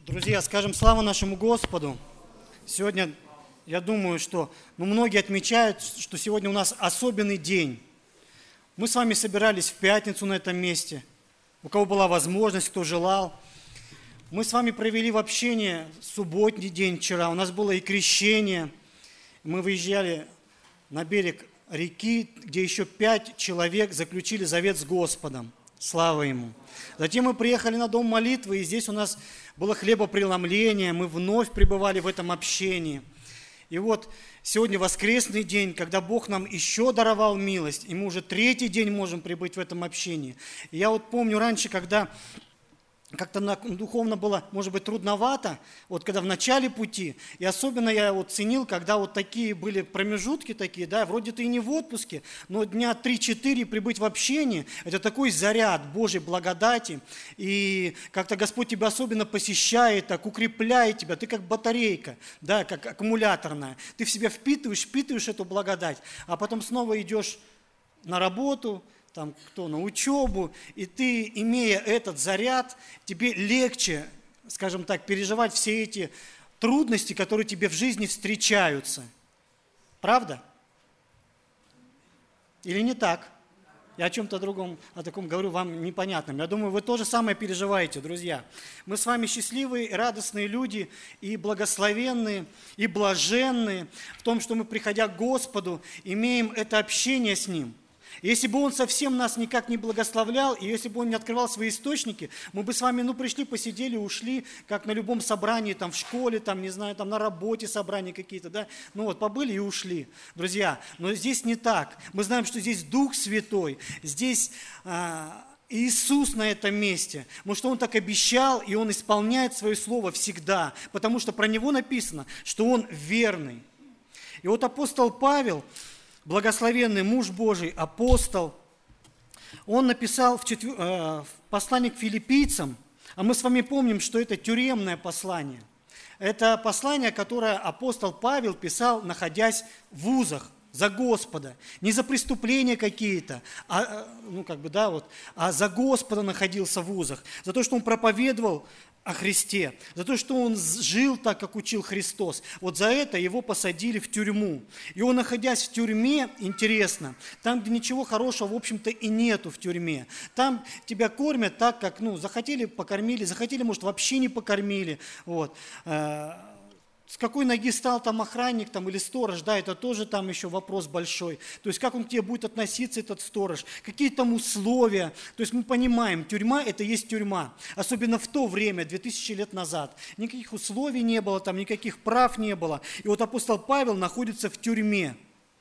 Друзья, скажем славу нашему Господу. Сегодня, я думаю, что многие отмечают, что сегодня у нас особенный день. Мы с вами собирались в пятницу на этом месте. У кого была возможность, кто желал. Мы с вами провели в общении субботний день вчера. У нас было и крещение. Мы выезжали на берег реки, где еще 5 человек заключили завет с Господом. Слава Ему. Затем мы приехали на дом молитвы, и здесь у нас было хлебопреломление, мы вновь пребывали в этом общении. И вот сегодня воскресный день, когда Бог нам еще даровал милость, и мы уже 3-й день можем пребыть в этом общении. И я вот помню раньше, когда как-то духовно было, может быть, трудновато, вот когда в начале пути, и особенно я вот ценил, когда вот такие были промежутки такие, да, вроде ты и не в отпуске, но дня 3-4 прибыть в общении, это такой заряд Божьей благодати, и как-то Господь тебя особенно посещает, так укрепляет тебя, ты как батарейка, да, как аккумуляторная, ты в себя впитываешь эту благодать, а потом снова идешь на работу, там, на учебу, и ты, имея этот заряд, тебе легче, скажем так, переживать все эти трудности, которые тебе в жизни встречаются. Правда? Или не так? Я о чем-то другом, о таком говорю вам непонятном. Я думаю, вы то же самое переживаете, друзья. Мы с вами счастливые, радостные люди, и благословенные, и блаженные в том, что мы, приходя к Господу, имеем это общение с Ним. Если бы Он совсем нас никак не благословлял, и если бы Он не открывал свои источники, мы бы с вами, пришли, посидели, ушли, как на любом собрании, там, в школе, там, не знаю, там, на работе собрания какие-то, да, побыли и ушли. Друзья, но здесь не так. Мы знаем, что здесь Дух Святой, здесь Иисус на этом месте, потому что Он так обещал, и Он исполняет свое слово всегда, потому что про Него написано, что Он верный. И вот апостол Павел, благословенный муж Божий, апостол, он написал в послании к филиппийцам, а мы с вами помним, что это тюремное послание. Это послание, которое апостол Павел писал, находясь в вузах за Господа. Не за преступления какие-то, а за Господа находился в вузах. За то, что он проповедовал о Христе, за то, что он жил так, как учил Христос. Вот за это его посадили в тюрьму. И он, находясь в тюрьме, интересно, там, где ничего хорошего, в общем-то, и нету в тюрьме. Там тебя кормят так, как, захотели, покормили, захотели, может, вообще не покормили. Вот. С какой ноги стал там охранник или сторож, да, это тоже там еще вопрос большой. То есть как он к тебе будет относиться, этот сторож, какие там условия. То есть мы понимаем, тюрьма – это есть тюрьма. Особенно в то время, 2000 лет назад. Никаких условий не было, там никаких прав не было. И вот апостол Павел находится в тюрьме.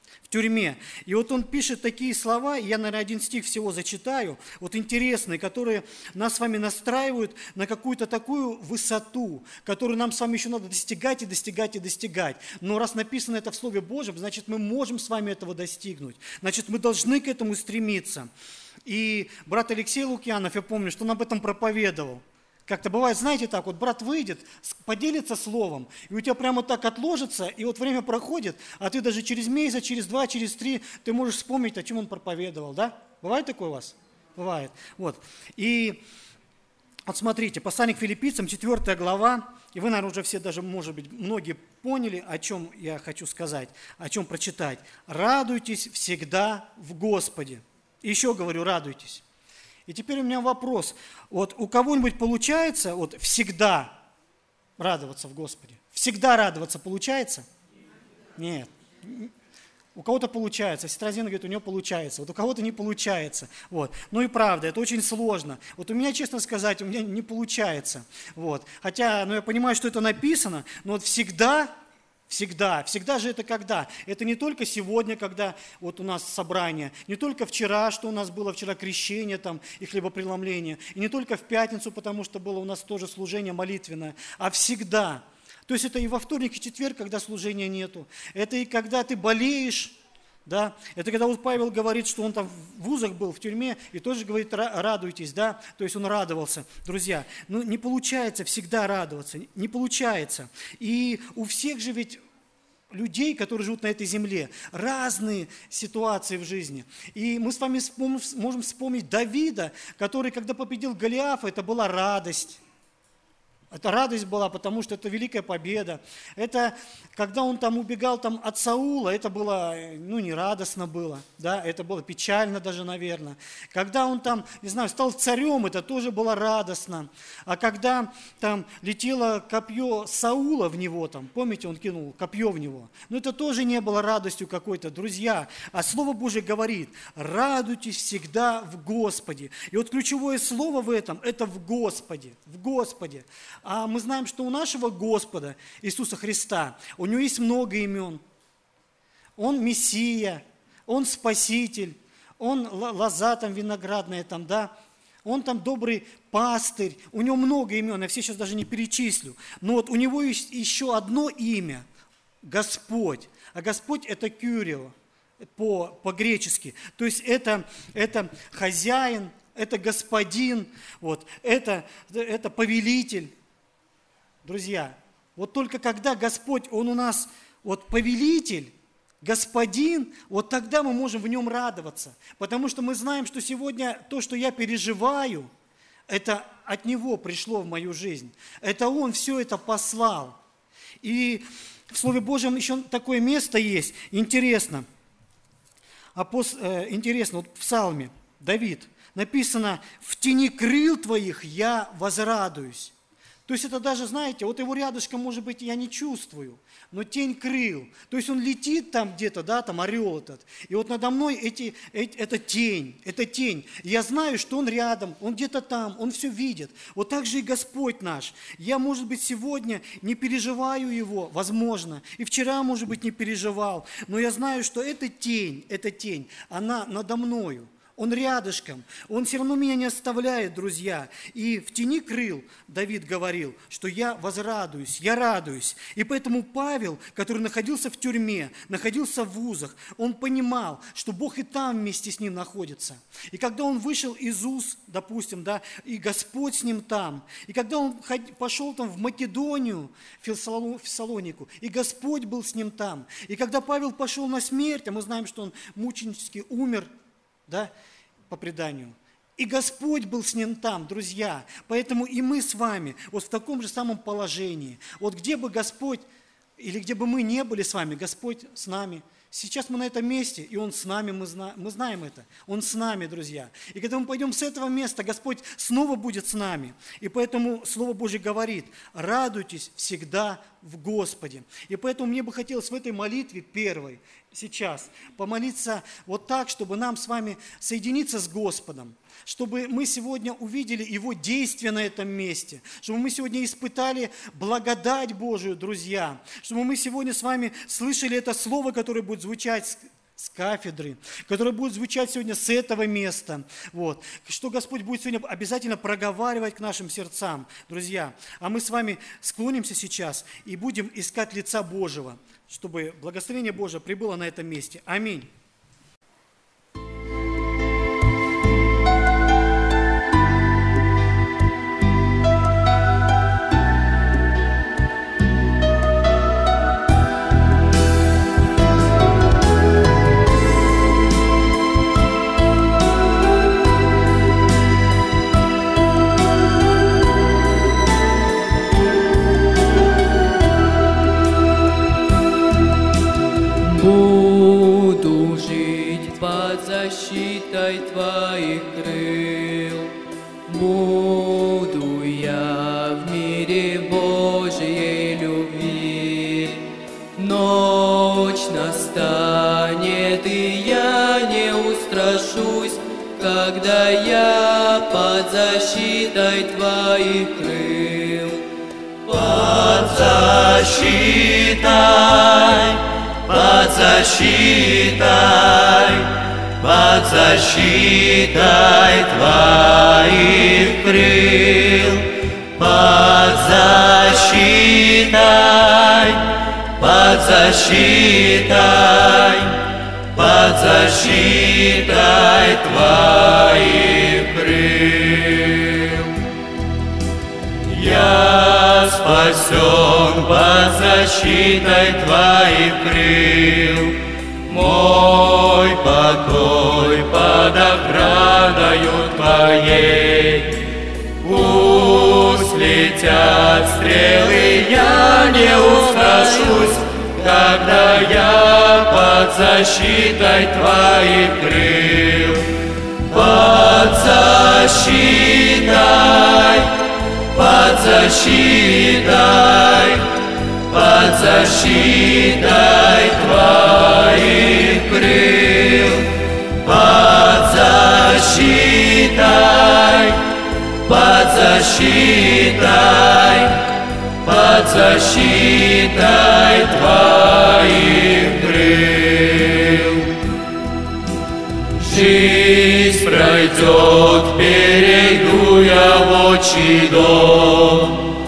И вот он пишет такие слова, я, наверное, 1 стих всего зачитаю, вот интересные, которые нас с вами настраивают на какую-то такую высоту, которую нам с вами еще надо достигать и достигать и достигать. Но раз написано это в Слове Божьем, значит, мы можем с вами этого достигнуть. Значит, мы должны к этому стремиться. И брат Алексей Лукьянов, я помню, что он об этом проповедовал. Как-то бывает, знаете, так вот, брат выйдет, поделится словом, и у тебя прямо так отложится, и вот время проходит, а ты даже через месяц, через 2, через 3, ты можешь вспомнить, о чем он проповедовал, да? Бывает такое у вас? Бывает. Вот. И вот смотрите, послание к филиппийцам, 4 глава, и вы, наверное, уже все даже, может быть, многие поняли, о чем я хочу сказать, о чем прочитать. «Радуйтесь всегда в Господе». И еще говорю, радуйтесь. И теперь у меня вопрос. Вот у кого-нибудь получается всегда радоваться в Господе? Всегда радоваться получается? Нет. У кого-то получается. Сестра Зина говорит, у нее получается. Вот у кого-то не получается. Вот. Ну и правда, это очень сложно. Вот у меня, честно сказать, у меня не получается. Вот. Хотя, я понимаю, что это написано, но вот всегда же это когда? Это не только сегодня, когда вот у нас собрание, не только вчера, что у нас было вчера крещение и хлебопреломление, и не только в пятницу, потому что было у нас тоже служение молитвенное, а всегда. То есть это и во вторник, и четверг, когда служения нету. Это и когда ты болеешь, да? Это когда вот Павел говорит, что он там в вузах был, в тюрьме, и тоже говорит, радуйтесь, да? То есть он радовался. Друзья, не получается всегда радоваться, не получается. И у всех же ведь людей, которые живут на этой земле, разные ситуации в жизни. И мы с вами можем вспомнить Давида, который, когда победил Голиафа, это была радость. Это радость была, потому что это великая победа. Это, когда он там убегал там, от Саула, это было, не радостно было, да, это было печально даже, наверное. Когда он там, не знаю, стал царем, это тоже было радостно. А когда там летело копье Саула в него, там, помните, он кинул копье в него, это тоже не было радостью какой-то, друзья. А Слово Божие говорит: радуйтесь всегда в Господе. И вот ключевое слово в этом – это в Господе, в Господе. А мы знаем, что у нашего Господа Иисуса Христа, у Него есть много имен. Он Мессия, Он Спаситель, Он лоза там виноградная, там, да? Он там добрый пастырь, у Него много имен, я все сейчас даже не перечислю. Но вот у Него есть еще одно имя – Господь. А Господь – это Кюрио по-гречески. То есть это хозяин, это господин, вот, это повелитель. Друзья, вот только когда Господь, Он у нас вот повелитель, господин, вот тогда мы можем в Нем радоваться. Потому что мы знаем, что сегодня то, что я переживаю, это от Него пришло в мою жизнь. Это Он все это послал. И в Слове Божьем еще такое место есть, интересно. Интересно, вот в Псалме Давид написано: «В тени крыл Твоих я возрадуюсь». То есть это даже, знаете, вот его рядышком, может быть, я не чувствую, но тень крыл. То есть он летит там где-то, да, там орел этот, и вот надо мной это тень. И я знаю, что он рядом, он где-то там, он все видит. Вот так же и Господь наш. Я, может быть, сегодня не переживаю его, возможно, и вчера, может быть, не переживал, но я знаю, что эта тень, она надо мною. Он рядышком, Он все равно меня не оставляет, друзья. И в тени крыл Давид говорил, что я возрадуюсь, я радуюсь. И поэтому Павел, который находился в тюрьме, находился в вузах, он понимал, что Бог и там вместе с ним находится. И когда он вышел из уз, допустим, да, и Господь с ним там, и когда он пошел там в Македонию, в Фессалонику, и Господь был с ним там, и когда Павел пошел на смерть, а мы знаем, что он мученически умер, да, по преданию. И Господь был с ним там, друзья. Поэтому и мы с вами вот в таком же самом положении. Вот где бы Господь, или где бы мы не были с вами, Господь с нами. Сейчас мы на этом месте, и Он с нами, мы знаем это. Он с нами, друзья. И когда мы пойдем с этого места, Господь снова будет с нами. И поэтому Слово Божье говорит: радуйтесь всегда в Господе. И поэтому мне бы хотелось в этой молитве первой, сейчас, помолиться вот так, чтобы нам с вами соединиться с Господом, чтобы мы сегодня увидели Его действие на этом месте, чтобы мы сегодня испытали благодать Божию, друзья, чтобы мы сегодня с вами слышали это слово, которое будет звучать с кафедры, которое будет звучать сегодня с этого места, вот, что Господь будет сегодня обязательно проговаривать к нашим сердцам, друзья. А мы с вами склонимся сейчас и будем искать лица Божьего, чтобы благословение Божие прибыло на этом месте. Аминь. Буду жить под защитой Твоих крыл, буду я в мире Божьей любви. Ночь настанет, и я не устрашусь, когда я под защитой Твоих крыл. Под защитой, под защитой Твоих крыл, под защитой Твоих крыл. Я спасен под защитой Твоих крыл, мой покой под охраною Твоей. Пусть летят летят стрелы, я не устрашусь, когда я под защитой Твоих крыл. Под защитой, под защитой, под защитой Твоих крыл. Под защитой, под защитой, под защитой Твоих крыл. Жизнь пройдет, перейду я в отчий дом,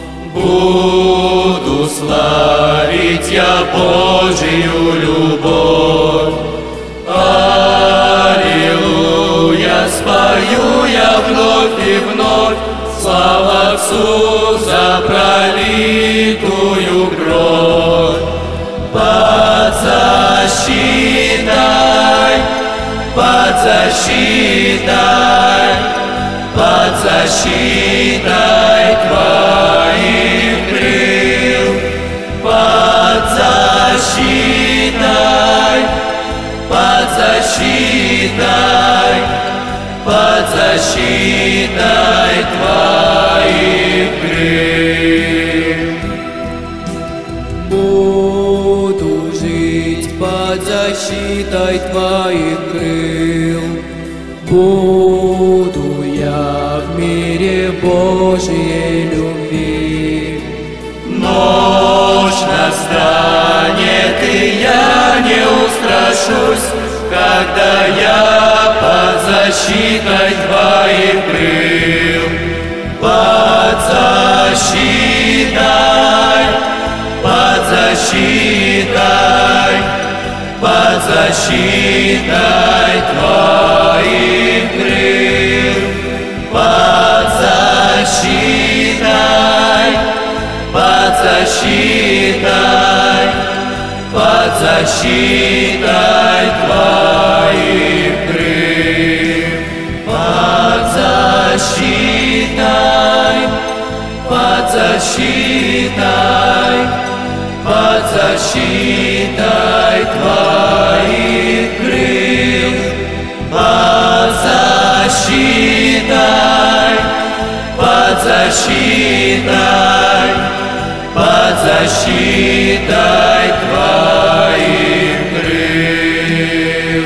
буду славить я Божию любовь. Аллилуйя, спою я вновь и вновь, слава Отцу за пролитую кровь. Под защитой, под защитой, под защитой Твоих крыл. Под защитой, под защитой, под защитой Твоих крыл. Буду жить под защитой Твоих крыл. Буду я в мире Божьей любви. Ночь настанет, и я не устрашусь, когда я под защитой Твоих крыл. Под защитой, под защитой, под защитой Твоих крыл. Под защитой, под защитой, под защитой Твоих крыл. Под защитой, под защитой, под защитой Твоих крыл. Под защитой, под защитой, под защитой Твоих крыл.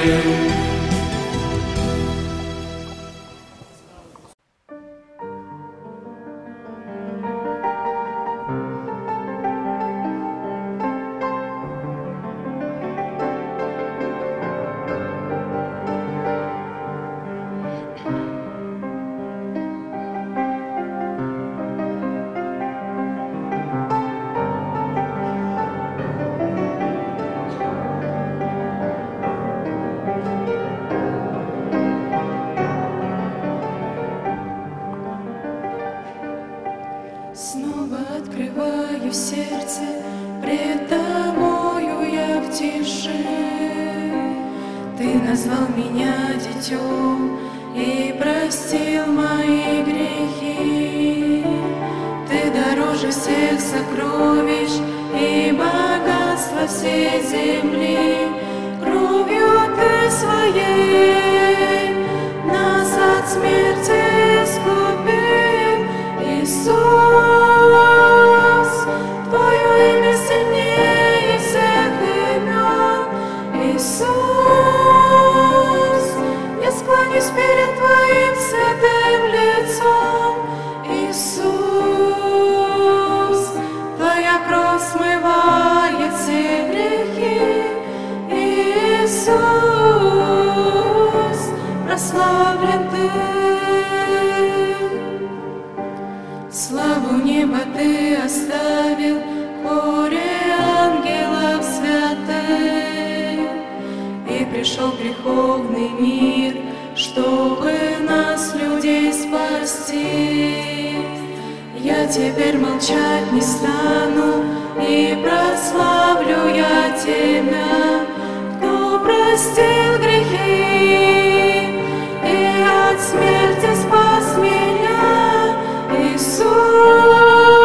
Снова открываю сердце, пред Тобою я в тиши. Ты назвал меня детем и простил мои грехи. Ты дороже всех сокровищ и богатства всей земли. Кровью Ты Своей нас от смерти искупил, Иисус. Твое имя сильнее всех имен, Иисус. Я склонюсь перед Твоим святым лицом, Иисус. Твоя кровь смывает все грехи, Иисус. Прославлен Ты. Славу неба Ты оставил, хоре ангелов святых, и пришел в греховный мир, чтобы нас, людей, спасти. Я теперь молчать не стану, и прославлю я Тебя, кто простил грехи и от смерти спас меня, Иисус.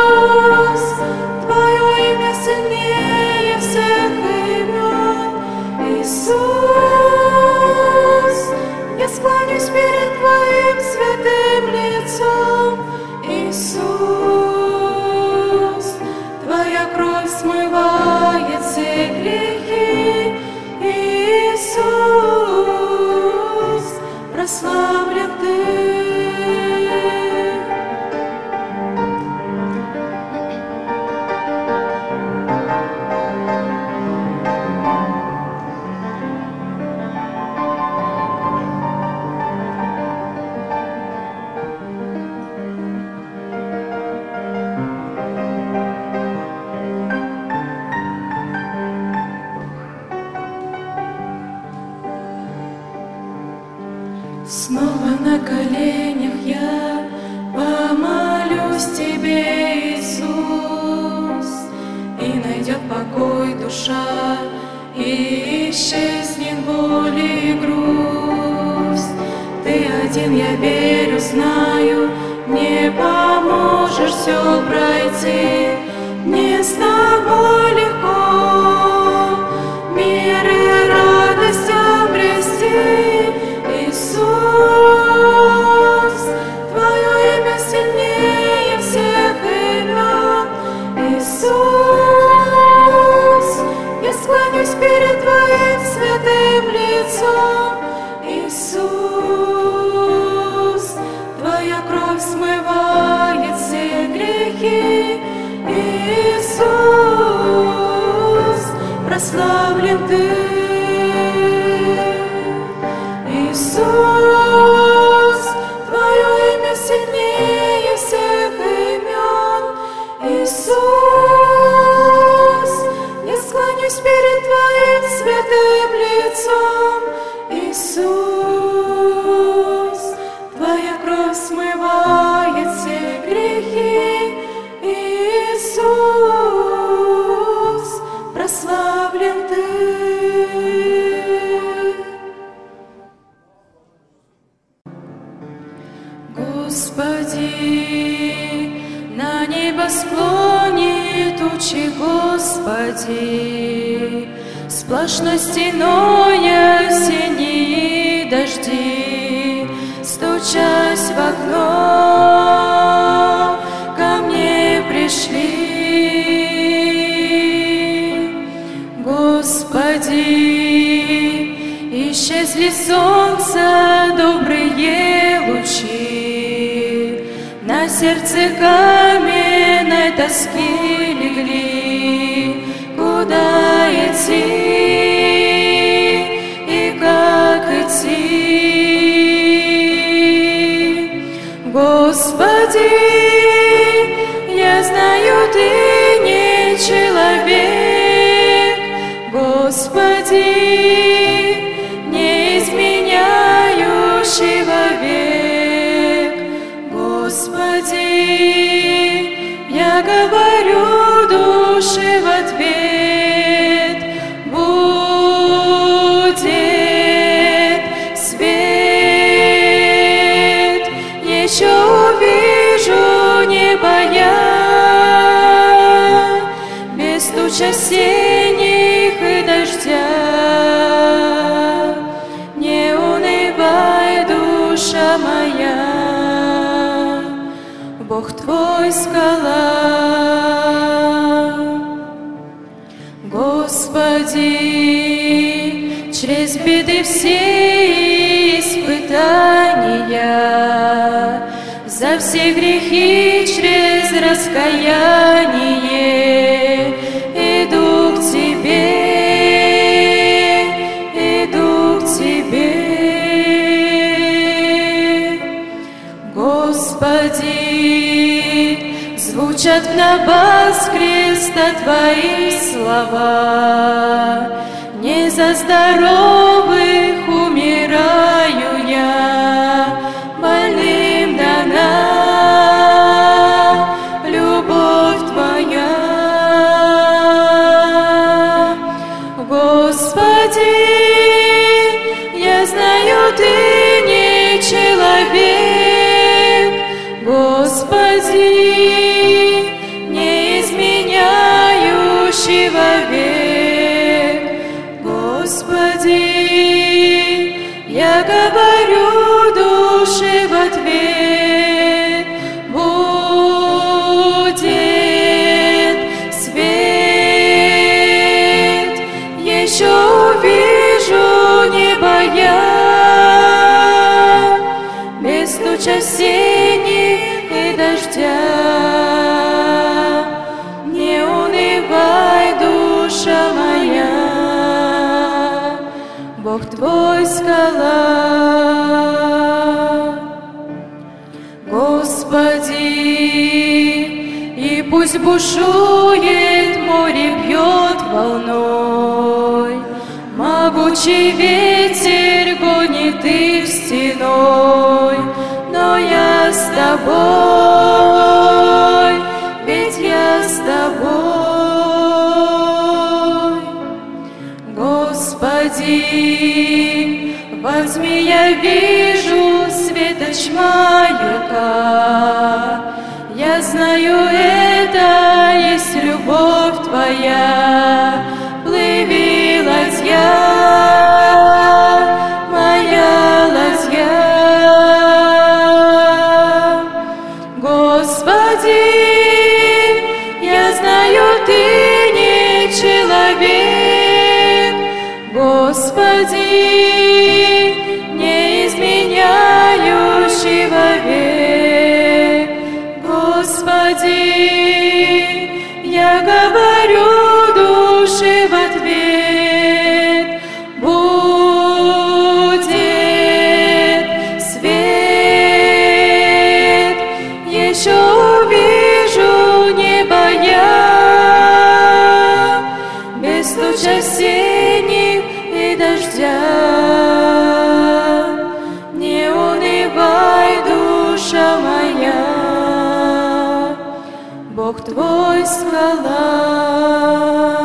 исчезнет боль и грусть. Ты один, я верю, знаю, не поможешь все пройти. Не с тобой легко мир и радость обрести. Иисус, Твое имя сильнее всех имен. Иисус, я склонюсь перед Твоим святым лицом. Иисус, Твоя кровь смывает все грехи. Иисус, прославлен Ты. Иисус, Твое имя сильнее всех имен. Иисус, я склонюсь перед Твоим святым лицом. Иисус, Твоя кровь смывает все грехи. Иисус, прославлен Ты. Господи, на небосклоне тучи, Господи, сплошной стеной осенние дожди, стучась в окно, ко мне пришли. Господи, исчезли солнца добрые лучи, на сердце каменной тоски легли. Куда идти и как идти? Господи, я знаю, Ты не человек. Господи, не изменяющий вовек. Господи, я говорю душе в ответ: будет свет. Еще увижу небо я, без туч осенних и дождя. Не унывай, душа моя, Бог Твой скала. Господи, через беды все испытания, за все грехи через раскаяние иду к Тебе, иду к Тебе. Господи, звучат в набас креста Твои слова. Не за здоровых умираю я, больным дана любовь Твоя. Господи, я знаю, Ты не человек. Господи, не изменяющий вовек. Господи, я говорю душе в ответ: будет свет. Еще увижу небо я, без туч осенних и дождя. Не унывай, душа моя, Бог Твой скала. Господи, и пусть бушует море, бьет волной, могучий ветер гонит их стеной, но я с Тобой, ведь я с Тобой. Господи, Господи, во тьме я вижу светоч маяка. Я знаю, это есть любовь Твоя. Плыви, ладья, моя ладья. Господи, я знаю, Ты не человек. Господи, не изменяющий вовек. Господи, я говорю душе в ответ. Будет свет, еще увижу небо я, без туч осенних и дождя. Не унывай, душа моя, Бог твой скала.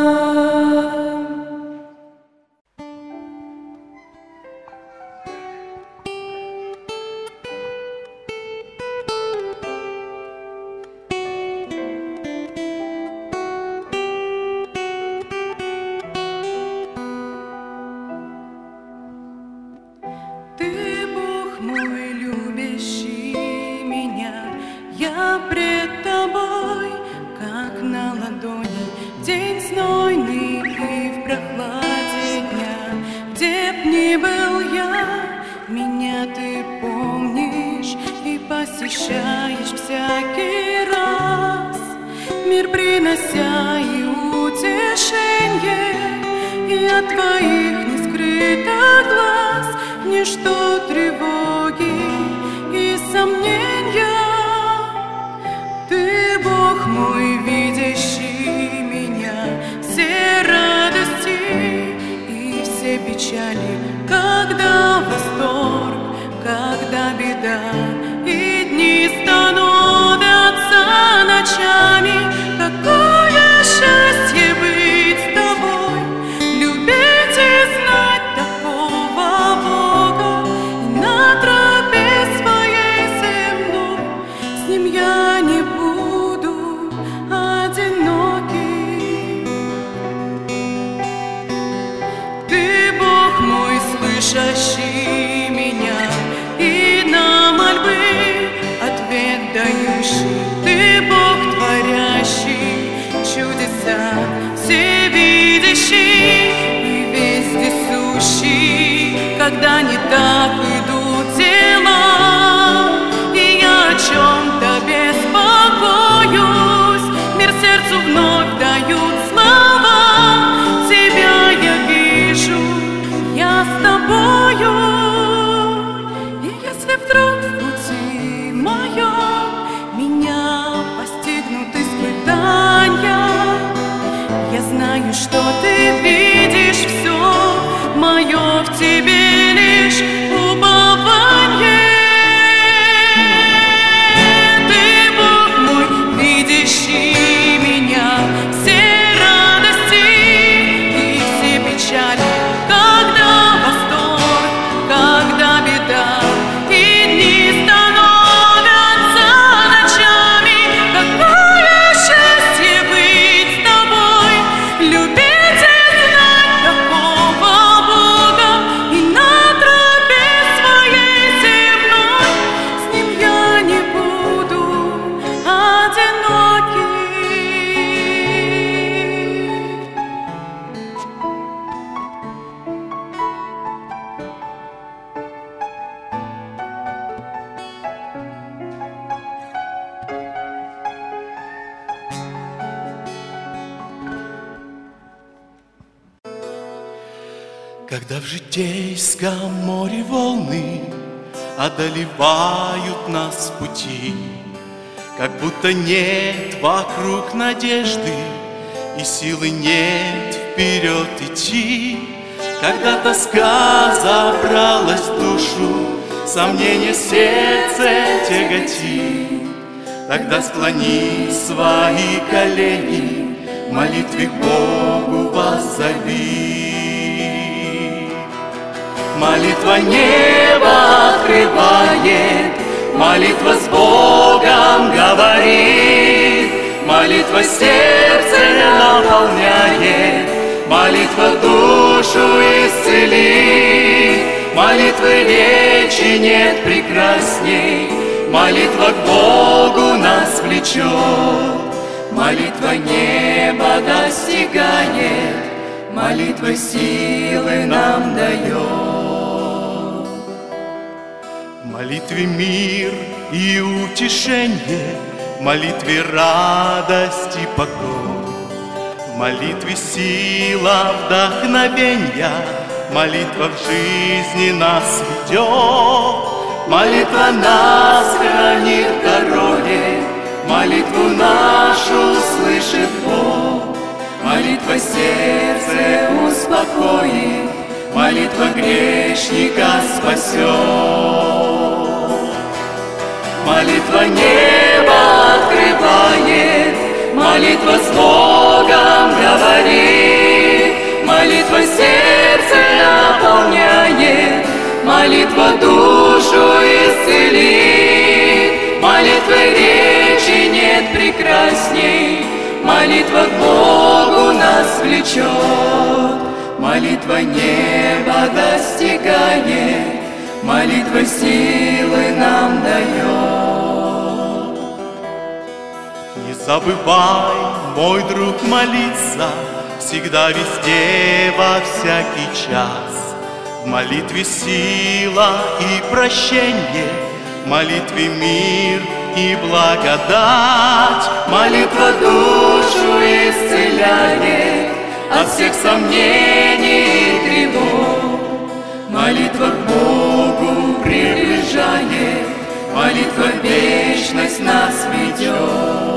Ты, Бог мой, любящий меня, я пред Тобой, как на ладони, в день знойный и в прохладе дня. Где б ни был я, меня Ты помнишь и посещаешь всякий раз, мир принося и утешенье, и от Твоих нескрытых глаз ничто тревоги и сомнения. Ты, Бог мой, видящий меня, все радости и все печали, когда восторг, когда беда, и дни становятся ночами. Какое счастье быть с Тобой, любить и знать такого Бога, и на тропе своей земной с Ним я не буду одинокий. Ты, Бог мой, слышащий меня и на мольбы ответ дающий. Ты, Бог творящий чудеса, всевидящий и вездесущий, когда не так идут дела, и я о чем-то беспокоюсь, мир сердцу вновь дают слова. Тебя я вижу, я с Тобою, и если вдруг в пути моем меня постигнут испытания, я знаю, что Ты видишь все, мое в Тебе лишь упование. Ты, Бог мой, видящий меня, все радости и все печали, когда восторг, когда беда, и дни становятся ночами. Какое счастье быть с Тобой, любить и знать такого Бога, и на тропе своей земной с Ним я не буду одинокий. Когда в житейском море волны одолевают нас в пути, как будто нет вокруг надежды и силы нет вперед идти. Когда тоска забралась в душу, сомнение сердце тяготит, тогда склони свои колени, в молитве к Богу воззови. молитва небо открывает, молитва с Богом говорит, молитва сердце наполняет, молитва душу исцелит, молитвы речи нет прекрасней, молитва к Богу нас влечет, молитва неба достигает, молитва силы нам дает. В молитве мир и утешение, в молитве радость и покой, в молитве сила вдохновенья, молитва в жизни нас ведет, молитва нас хранит в дороге, молитву нашу слышит Бог, молитва сердце успокоит, молитва грешника спасет. Молитва небо открывает, молитва с Богом говорит, молитва сердце наполняет, молитва душу исцелит, молитвы речи нет прекрасней, молитва к Богу нас влечет, молитва неба достигает, молитва силы нам дает. Не забывай, мой друг, молиться всегда, везде, во всякий час. В молитве сила и прощение, в молитве мир и благодать. Молитва душу исцеляет от всех сомнений и тревог, молитва к Богу приближает, молитва в вечность нас ведет.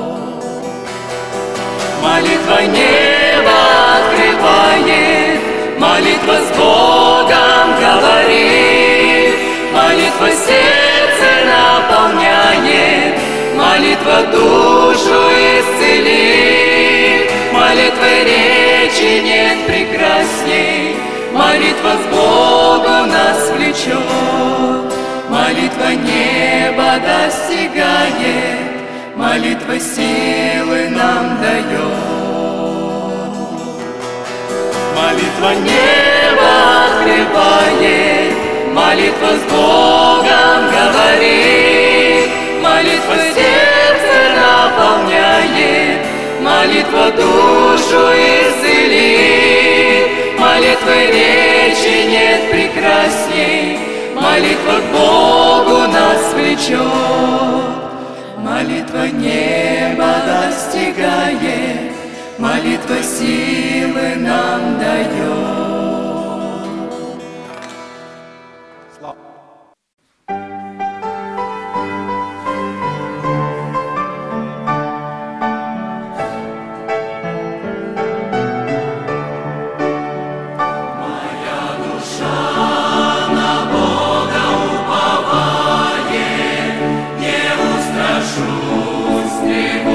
Молитва небо открывает, молитва с Богом говорит, молитва сердце наполняет, молитва душу исцелит, молитвы речи нет прекрасней, молитва с Богу нас влечет, молитва неба достигает, молитва силы нам дает. Молитва небо открывает, молитва с Богом говорит, молитва сердце наполняет, молитва душу исцелит, молитвы речи нет прекрасней, молитва к Богу нас влечет, молитва неба достигает, молитва силы нам дает.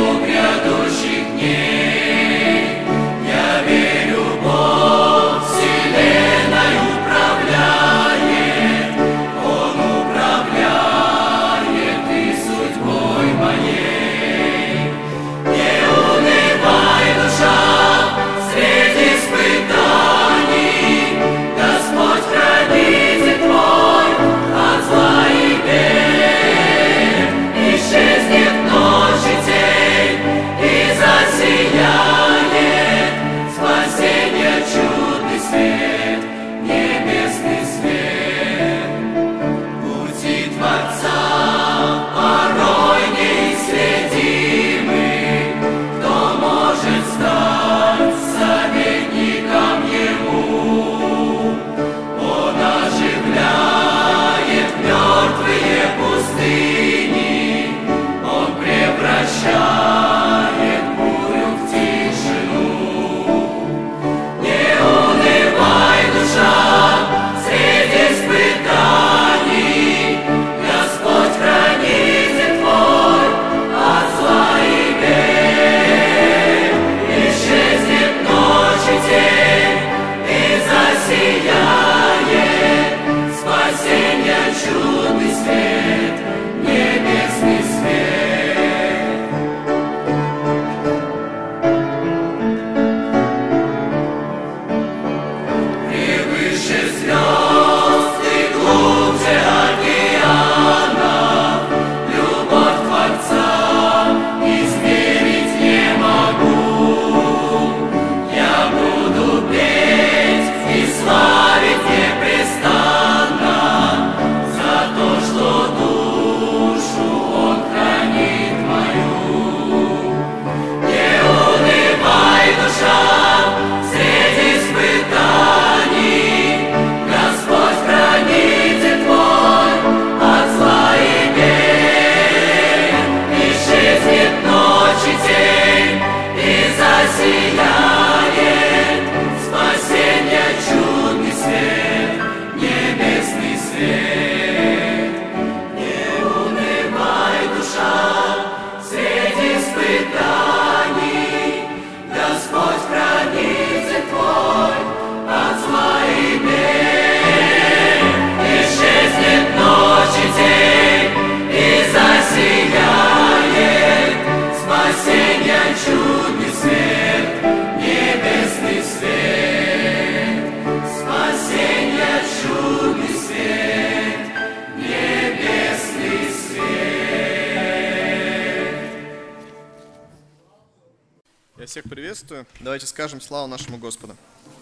Все Я всех приветствую. Давайте скажем славу нашему Господу.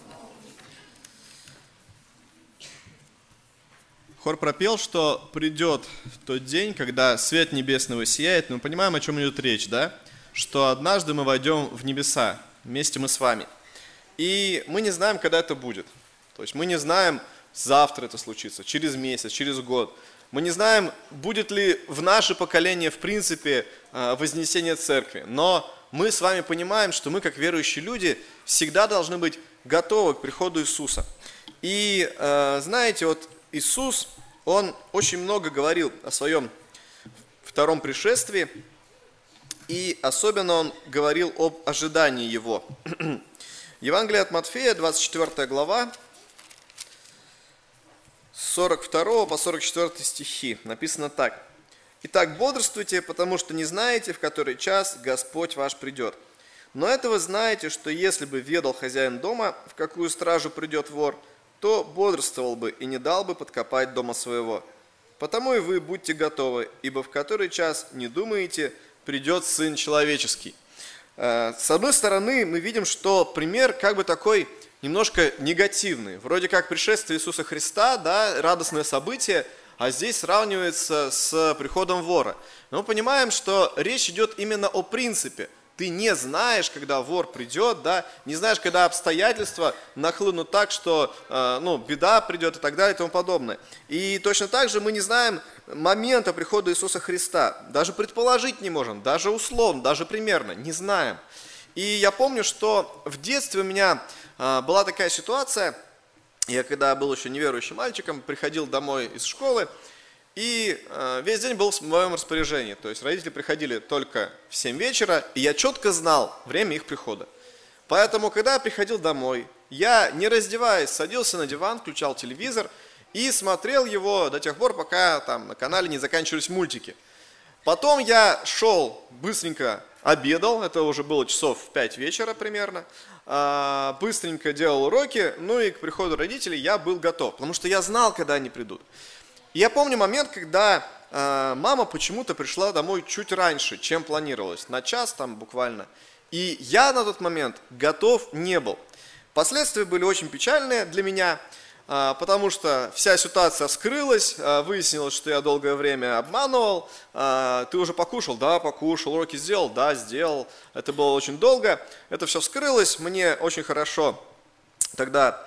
Хор пропел, что придет тот день, когда свет небесный воссияет. Мы понимаем, о чем идет речь, да? Что однажды мы войдем в небеса, вместе мы с вами. И мы не знаем, когда это будет. То есть мы не знаем, завтра это случится, через месяц, через год. Мы не знаем, будет ли в наше поколение, в принципе, вознесение церкви. Но мы с вами понимаем, что мы, как верующие люди, всегда должны быть готовы к приходу Иисуса. И знаете, вот Иисус, Он очень много говорил о Своем втором пришествии. И особенно Он говорил об ожидании Его. Евангелие от Матфея, 24 глава, с 42 по 44 стихи. Написано так. «Итак, бодрствуйте, потому что не знаете, в который час Господь ваш придет. Но это вы знаете, что если бы ведал хозяин дома, в какую стражу придет вор, то бодрствовал бы и не дал бы подкопать дома своего. Потому и вы будьте готовы, ибо в который час не думаете, придет Сын Человеческий». С одной стороны, мы видим, что пример как бы такой немножко негативный. Вроде как пришествие Иисуса Христа, да, радостное событие, а здесь сравнивается с приходом вора. Но мы понимаем, что речь идет именно о принципе. Ты не знаешь, когда вор придет, да, не знаешь, когда обстоятельства нахлынут так, что беда придет и так далее и тому подобное. И точно так же мы не знаем момента прихода Иисуса Христа. Даже предположить не можем, даже условно, даже примерно, не знаем. И я помню, что в детстве у меня была такая ситуация, я когда был еще неверующим мальчиком, приходил домой из школы, и весь день был в моем распоряжении. То есть родители приходили только в 7 вечера, и я четко знал время их прихода. Поэтому, когда я приходил домой, я, не раздеваясь, садился на диван, включал телевизор и смотрел его до тех пор, пока там на канале не заканчивались мультики. Потом я шел, быстренько обедал, это уже было часов в 5 вечера примерно, быстренько делал уроки, ну и к приходу родителей я был готов, потому что я знал, когда они придут. И я помню момент, когда мама почему-то пришла домой чуть раньше, чем планировалось, на час там буквально. И я на тот момент готов не был. Последствия были очень печальные для меня, потому что вся ситуация вскрылась, выяснилось, что я долгое время обманывал. Ты уже покушал? Да, покушал. Уроки сделал? Да, сделал. Это было очень долго. Это все вскрылось, мне очень хорошо тогда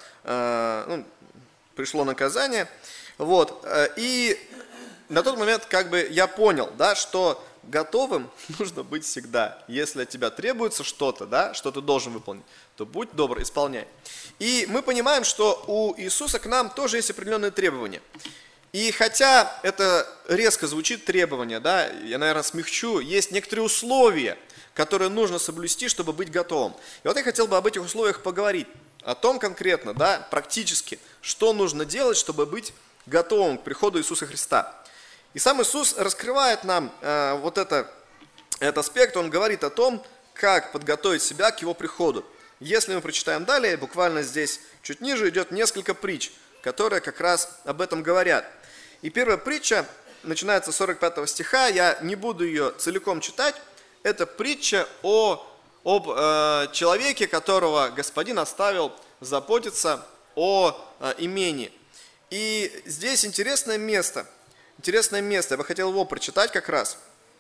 пришло наказание. Вот, и на тот момент как бы я понял, да, что готовым нужно быть всегда. Если от тебя требуется что-то, да, что ты должен выполнить, то будь добр, исполняй. И мы понимаем, что у Иисуса к нам тоже есть определенные требования. И хотя это резко звучит требования, да, я, наверное, смягчу, есть некоторые условия, которые нужно соблюсти, чтобы быть готовым. И вот я хотел бы об этих условиях поговорить, о том конкретно, да, практически, что нужно делать, чтобы быть готовым к приходу Иисуса Христа. И сам Иисус раскрывает нам этот аспект, Он говорит о том, как подготовить себя к Его приходу. Если мы прочитаем далее, буквально здесь чуть ниже идет несколько притч, которые как раз об этом говорят. И первая притча начинается с 45 стиха, я не буду ее целиком читать, это притча об человеке, которого Господин оставил заботиться о имении. И здесь интересное место, я бы хотел его прочитать как раз.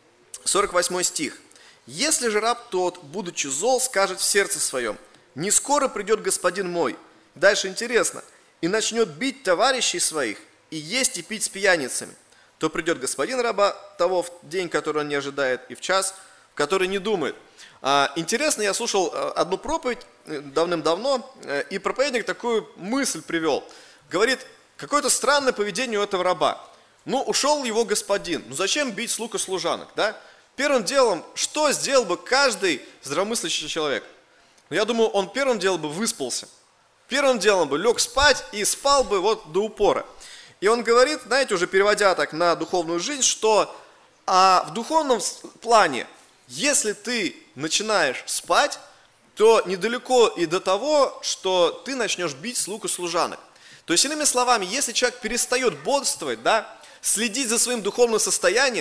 48 стих. «Если же раб тот, будучи зол, скажет в сердце своем, не скоро придет господин мой». Дальше интересно. «И начнет бить товарищей своих, и есть и пить с пьяницами, то придет господин раба того в день, который он не ожидает, и в час, в который не думает». Интересно, я слушал одну проповедь давным-давно, и проповедник такую мысль привел. Говорит, какое-то странное поведение у этого раба. Ушел его господин. Зачем бить слуг и служанок, да? Первым делом, что сделал бы каждый здравомыслящий человек? Я думаю, он первым делом бы выспался. Первым делом бы лег спать и спал бы вот до упора. И он говорит, знаете, уже переводя так на духовную жизнь, что в духовном плане, если ты начинаешь спать, то недалеко и до того, что ты начнешь бить слуг и служанок. То есть, иными словами, если человек перестает бодрствовать, да, следить за своим духовным состоянием,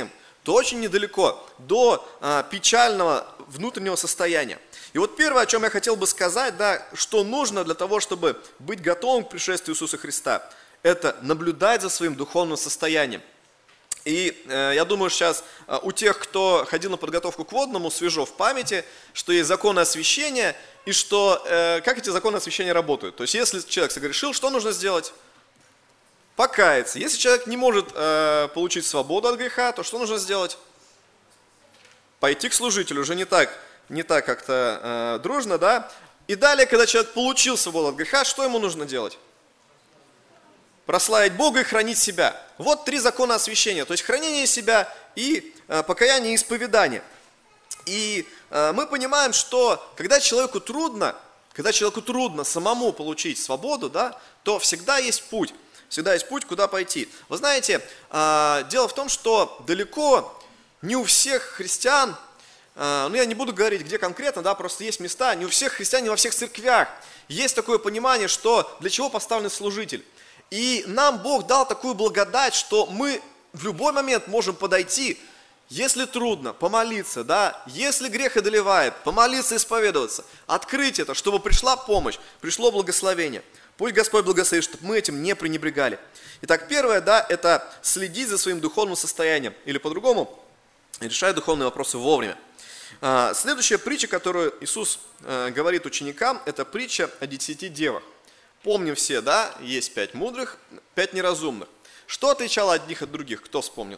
то очень недалеко до печального внутреннего состояния. И вот первое, о чем я хотел бы сказать, да, что нужно для того, чтобы быть готовым к пришествию Иисуса Христа, это наблюдать за своим духовным состоянием. И я думаю, сейчас у тех, кто ходил на подготовку к водному, свежо в памяти, что есть законы освящения, и что, как эти законы освящения работают. То есть, если человек согрешил, что нужно сделать? Покаяться. Если человек не может получить свободу от греха, то что нужно сделать? Пойти к служителю, уже не так как-то дружно, да? И далее, когда человек получил свободу от греха, что ему нужно делать? Прославить Бога и хранить себя. Вот 3 закона освящения, то есть хранение себя и покаяние и исповедание. И мы понимаем, что когда человеку трудно самому получить свободу, да, то всегда есть путь, куда пойти. Вы знаете, дело в том, что далеко не у всех христиан, я не буду говорить, где конкретно, да, просто есть места, не у всех христиан, не во всех церквях есть такое понимание, что для чего поставлен служитель. И нам Бог дал такую благодать, что мы в любой момент можем подойти, если трудно, помолиться, да, если грех одолевает, помолиться, исповедоваться, открыть это, чтобы пришла помощь, пришло благословение. Пусть Господь благословит, чтобы мы этим не пренебрегали. Итак, первое, да, это следить за своим духовным состоянием, или по-другому, решать духовные вопросы вовремя. Следующая притча, которую Иисус говорит ученикам, это притча о 10 девах. Помним все, да, есть 5 мудрых, 5 неразумных. Что отличало одних от других, кто вспомнит?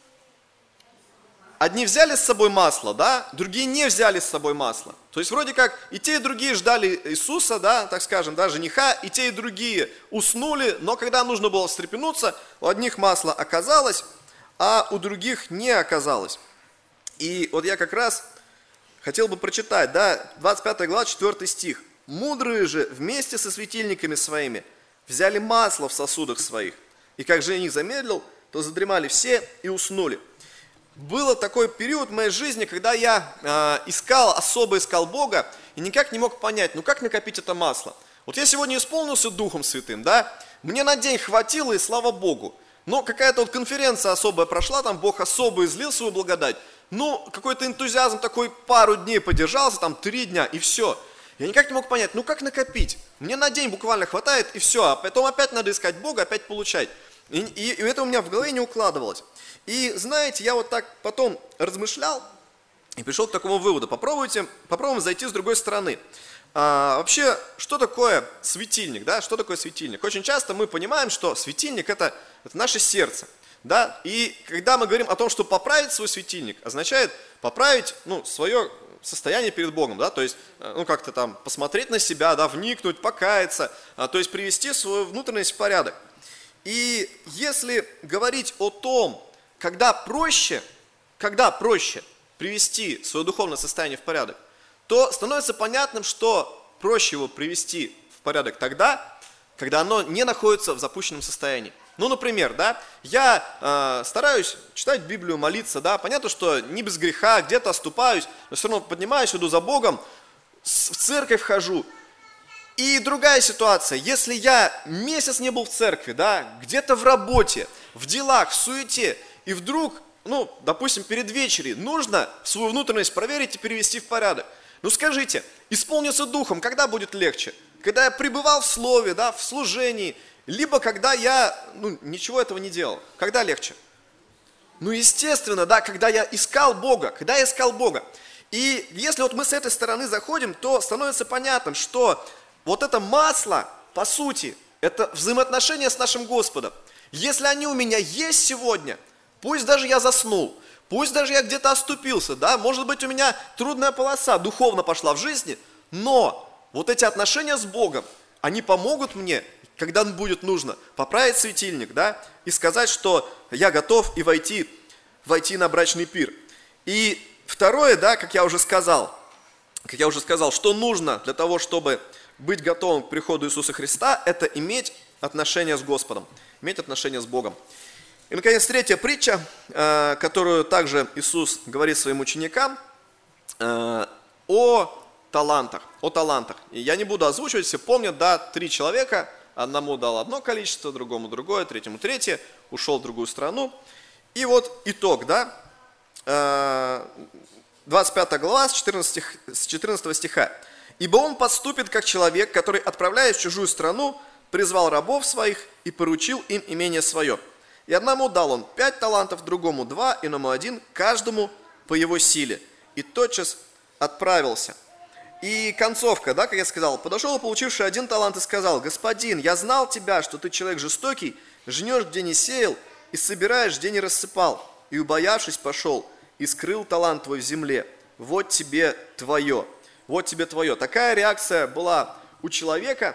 Одни взяли с собой масло, да, другие не взяли с собой масло. То есть вроде как и те, и другие ждали Иисуса, да, так скажем, да, жениха, и те, и другие уснули, но когда нужно было встрепенуться, у одних масло оказалось, а у других не оказалось. И вот я как раз хотел бы прочитать, да, 25 глава, 4 стих. «Мудрые же вместе со светильниками своими взяли масло в сосудах своих, и как жених замедлил, то задремали все и уснули». Был такой период в моей жизни, когда я особо искал Бога и никак не мог понять, как накопить это масло. Вот я сегодня исполнился Духом Святым, да, мне на день хватило и слава Богу. Но какая-то вот конференция особая прошла, там Бог особо излил свою благодать. Какой-то энтузиазм такой пару дней подержался, там 3 дня и все. Я никак не мог понять, как накопить? Мне на день буквально хватает и все, а потом опять надо искать Бога, опять получать. И это у меня в голове не укладывалось. И знаете, я вот так потом размышлял и пришел к такому выводу. Попробуем зайти с другой стороны. Вообще, что такое светильник? Да? Что такое светильник? Очень часто мы понимаем, что светильник это наше сердце. Да? И когда мы говорим о том, что поправить свой светильник, означает поправить свое состояние перед Богом, да, то есть, как-то там посмотреть на себя, да, вникнуть, покаяться, то есть привести свою внутренность в порядок. И если говорить о том, когда проще привести свое духовное состояние в порядок, то становится понятным, что проще его привести в порядок тогда, когда оно не находится в запущенном состоянии. Например, да, я стараюсь читать Библию, молиться, да, понятно, что не без греха, где-то оступаюсь, но все равно поднимаюсь, иду за Богом, в церковь хожу. И другая ситуация, если я месяц не был в церкви, да, где-то в работе, в делах, в суете, и вдруг, допустим, перед вечерей нужно свою внутренность проверить и перевести в порядок. Скажите, исполниться Духом, когда будет легче? Когда я пребывал в Слове, да, в служении, либо когда я, ничего этого не делал. Когда легче? Естественно, да, когда я искал Бога. И если вот мы с этой стороны заходим, то становится понятным, что вот это масло, по сути, это взаимоотношения с нашим Господом. Если они у меня есть сегодня, пусть даже я заснул, пусть даже я где-то оступился, да, может быть у меня трудная полоса духовно пошла в жизни, но вот эти отношения с Богом, они помогут мне, когда будет нужно, поправить светильник, да, и сказать, что я готов и войти на брачный пир. И второе, да, как я уже сказал, что нужно для того, чтобы быть готовым к приходу Иисуса Христа, это иметь отношения с Господом, иметь отношения с Богом. И, наконец, третья притча, которую также Иисус говорит своим ученикам, о талантах. И я не буду озвучивать, все помнят, да, 3 человека, одному дал одно количество, другому другое, третьему третье, ушел в другую страну. И вот итог, да, 25 глава с 14 стиха. «Ибо он поступит, как человек, который, отправляясь в чужую страну, призвал рабов своих и поручил им имение свое. И одному дал он 5 талантов, другому 2, иному 1, каждому по его силе. И тотчас отправился». И концовка, да, как я сказал, подошел получивший 1 талант и сказал: «Господин, я знал тебя, что ты человек жестокий, жнешь, где не сеял, и собираешь, где не рассыпал. И, убоявшись, пошел, и скрыл талант твой в земле. Вот тебе твое». Вот тебе твое. Такая реакция была у человека,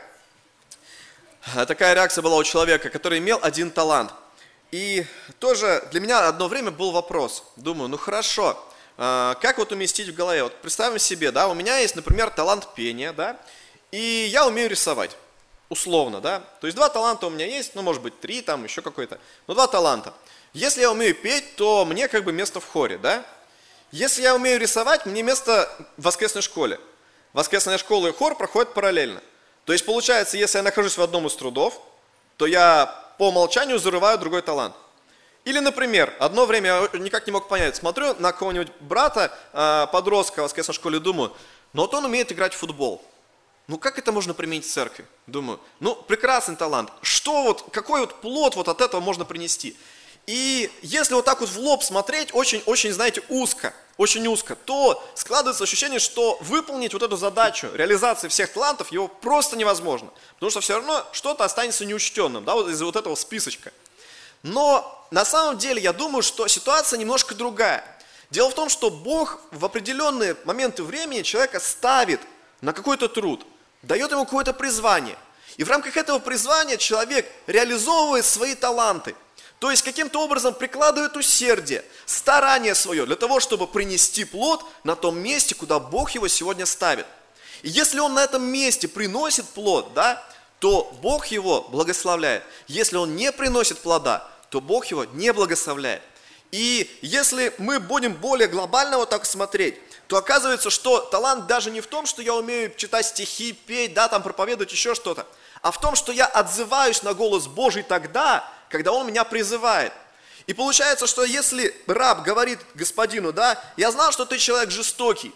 который имел 1 талант. И тоже для меня одно время был вопрос. Думаю, ну хорошо, как вот уместить в голове? Вот представим себе, да, у меня есть, например, талант пения, да, и я умею рисовать, условно, да. То есть 2 таланта у меня есть, ну может быть 3, там еще какой-то, но 2 таланта. Если я умею петь, то мне как бы место в хоре, да. Если я умею рисовать, мне место в воскресной школе. Воскресная школа и хор проходят параллельно. То есть получается, если я нахожусь в одном из трудов, то я по умолчанию зарываю другой талант. Или, например, одно время я никак не мог понять, смотрю на какого-нибудь брата, подростка в воскресной школе, думаю, ну вот он умеет играть в футбол. Ну как это можно применить в церкви? Думаю, ну прекрасный талант. Что вот, какой вот плод вот от этого можно принести? И если вот так вот в лоб смотреть, очень, знаете, узко, то складывается ощущение, что выполнить вот эту задачу реализации всех талантов его просто невозможно. Потому что все равно что-то останется неучтенным, да, вот из-за вот этого списочка. Но на самом деле я думаю, что ситуация немножко другая. Дело в том, что Бог в определенные моменты времени человека ставит на какой-то труд, дает ему какое-то призвание. И в рамках этого призвания человек реализовывает свои таланты. То есть каким-то образом прикладывает усердие, старание свое для того, чтобы принести плод на том месте, куда Бог его сегодня ставит. И если он на этом месте приносит плод, да, то Бог его благословляет. Если он не приносит плода, то Бог его не благословляет. И если мы будем более глобально вот так смотреть, то оказывается, что талант даже не в том, что я умею читать стихи, петь, да, там проповедовать, еще что-то, а в том, что я отзываюсь на голос Божий тогда, когда он меня призывает. И получается, что если раб говорит господину, да, я знал, что ты человек жестокий,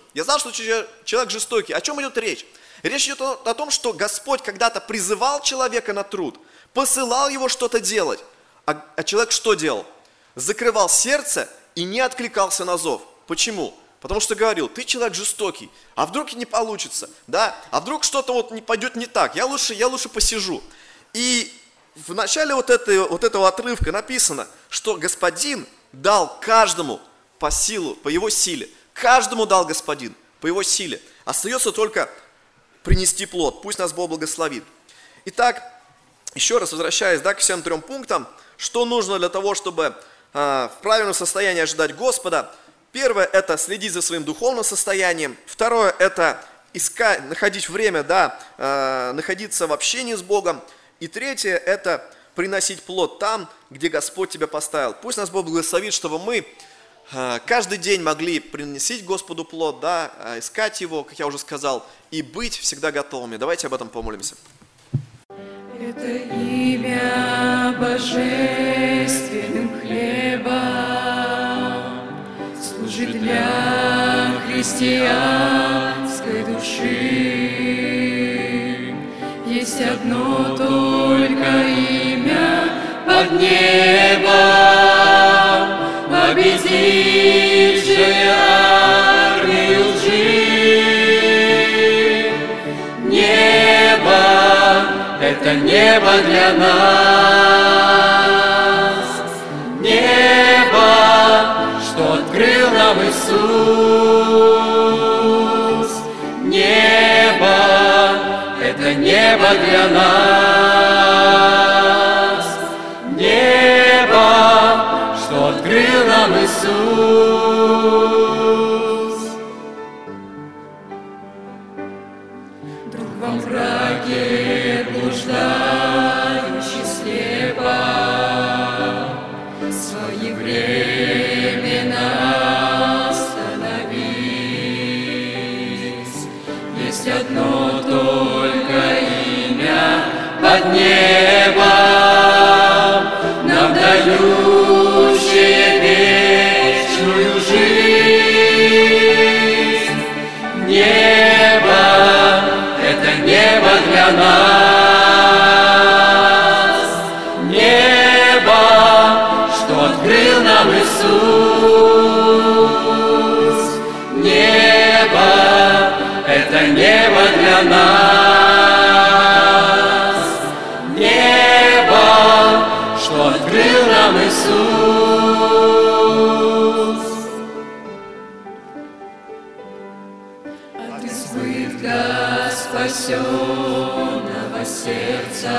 о чем идет речь? Речь идет о том, что Господь когда-то призывал человека на труд, посылал его что-то делать, а человек что делал? Закрывал сердце и не откликался на зов. Почему? Потому что говорил, ты человек жестокий, а вдруг не получится, да, а вдруг что-то вот не пойдет не так, я лучше посижу. И в начале вот этого отрывка написано, что Господин дал каждому по его силе. Каждому дал Господин по его силе. Остается только принести плод. Пусть нас Бог благословит. Итак, еще раз возвращаясь, да, к всем 3 пунктам, что нужно для того, чтобы в правильном состоянии ожидать Господа. Первое – это следить за своим духовным состоянием. Второе – это находить время, да, находиться в общении с Богом. И третье – это приносить плод там, где Господь тебя поставил. Пусть нас Бог благословит, чтобы мы каждый день могли приносить Господу плод, да, искать Его, как я уже сказал, и быть всегда готовыми. Давайте об этом помолимся. Это имя божественным хлебом служит для христианской души. Есть одно только имя под небом, победившее армию лжи. Небо — это небо для нас, небо, что открыл нам Иисус. Небо — это небо для нас, небо, что открыл нам Иисус. Друг во мраке блуждающий слепо, своевременно остановись. Есть одно только имя под небом, нам дающее вечную жизнь. для нас. Небо, что открыл нам Иисус. Небо, это небо для нас. Небо, что открыл нам Иисус. От избытка спасенного сердца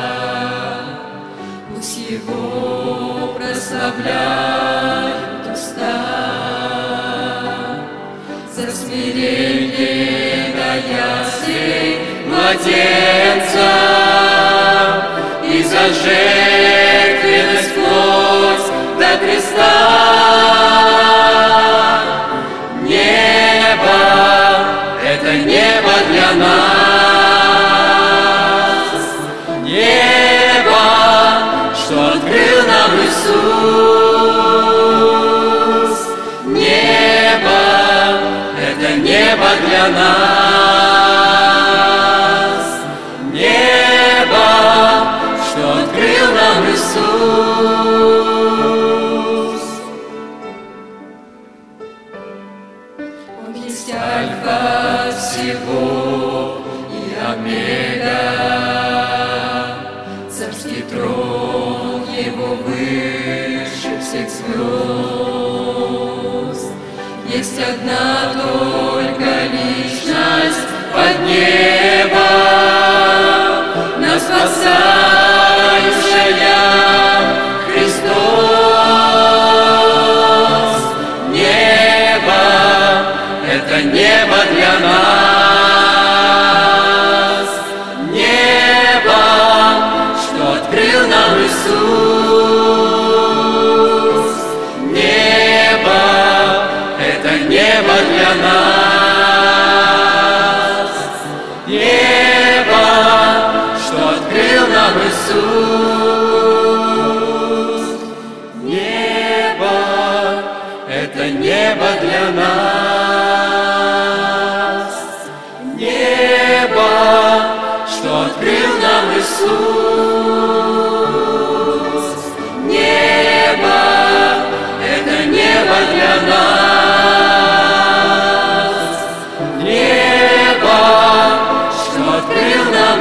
пусть его прославляют уста. За смирение до яслей младенца и за жертвенность плоть до креста. Небо, это небо для нас. Небо, что открыл нам Иисус. Небо, это небо для нас. Небо, что открыл нам Иисус. Он есть альфа всего и омега, царский трон его выше всех звезд. Есть одна только личность под небом, нас спасающая Христос. Небо, это небо для нас. Небо, что открыл нам Иисус. Небо, это небо для нас. Небо, что открыл нам Иисус. Небо, это небо для нас. Небо, что открыл нам Иисус. Небо, это небо для нас. Небо, что открыл нам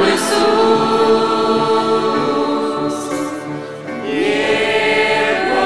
Иисус. Небо.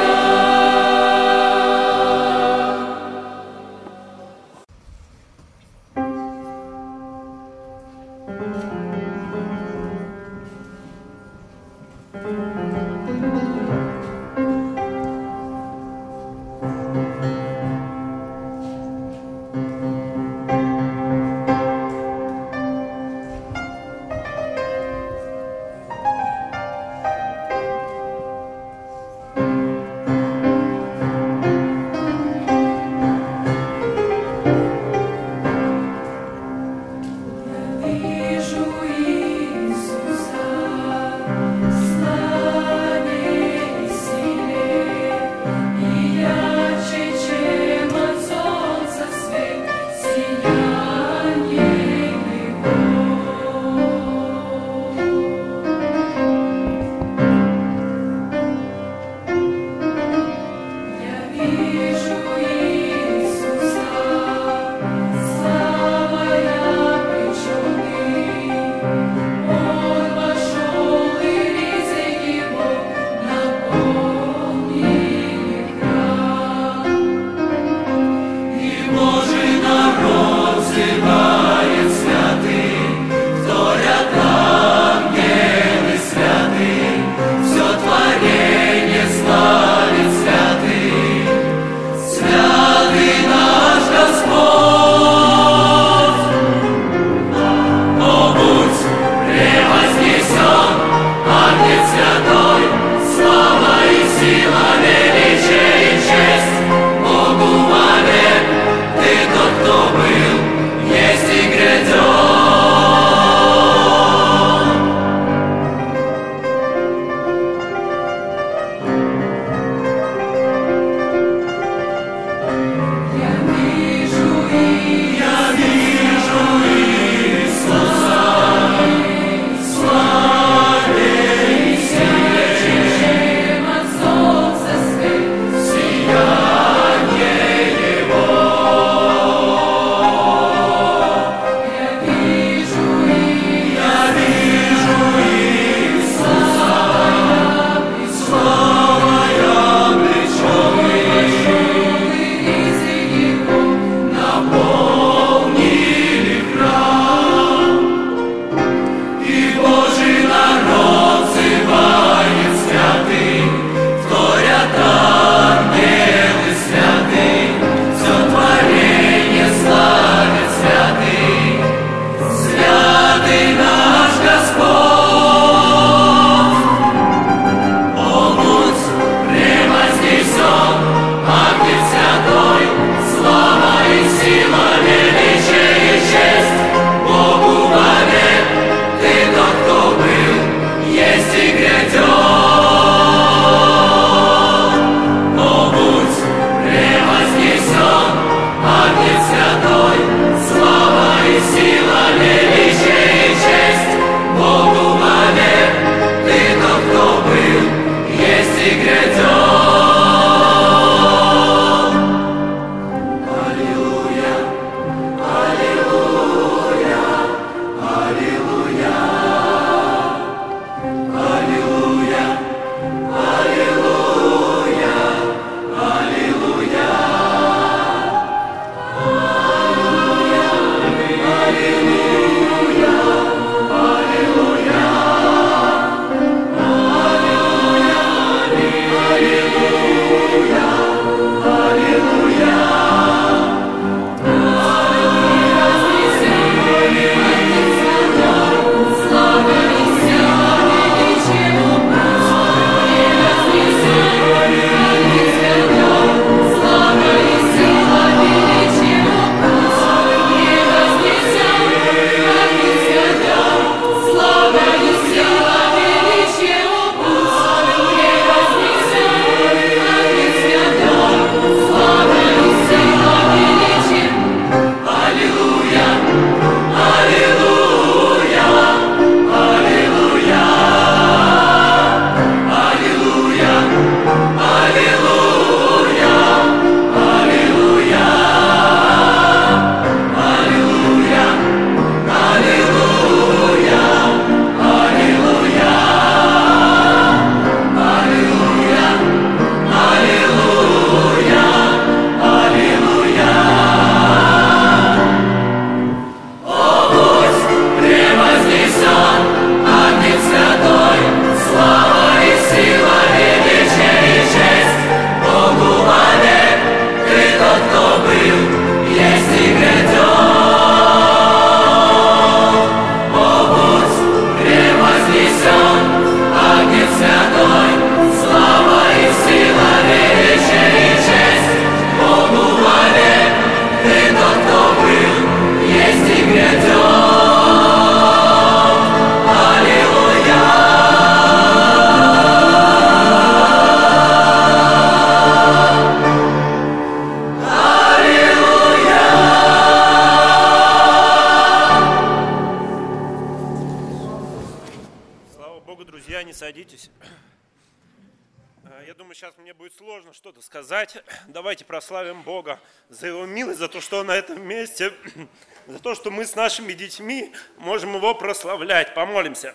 Друзья, не садитесь. Я думаю, сейчас мне будет сложно что-то сказать. Давайте прославим Бога за Его милость, за то, что Он на этом месте, за то, что мы с нашими детьми можем Его прославлять. Помолимся.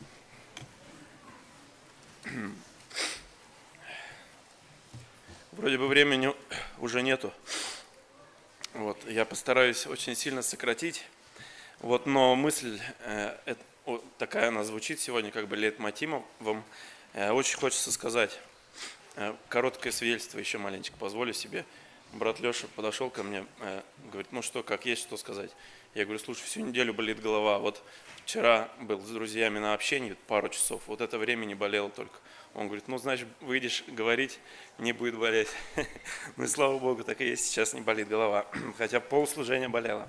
Вроде бы времени уже нету. Вот, я постараюсь очень сильно сократить. Вот, но мысль такая она звучит сегодня, как бы лейтмотивом. Очень хочется сказать короткое свидетельство, еще маленечко позволю себе. Брат Леша подошел ко мне, говорит, ну что, как есть, что сказать. Я говорю, слушай, всю неделю болит голова. Вот вчера был с друзьями на общении пару часов, вот это время не болело только. Он говорит, ну, значит, выйдешь говорить, не будет болеть. Ну и слава Богу, так и есть, сейчас не болит голова. Хотя полслужения болело.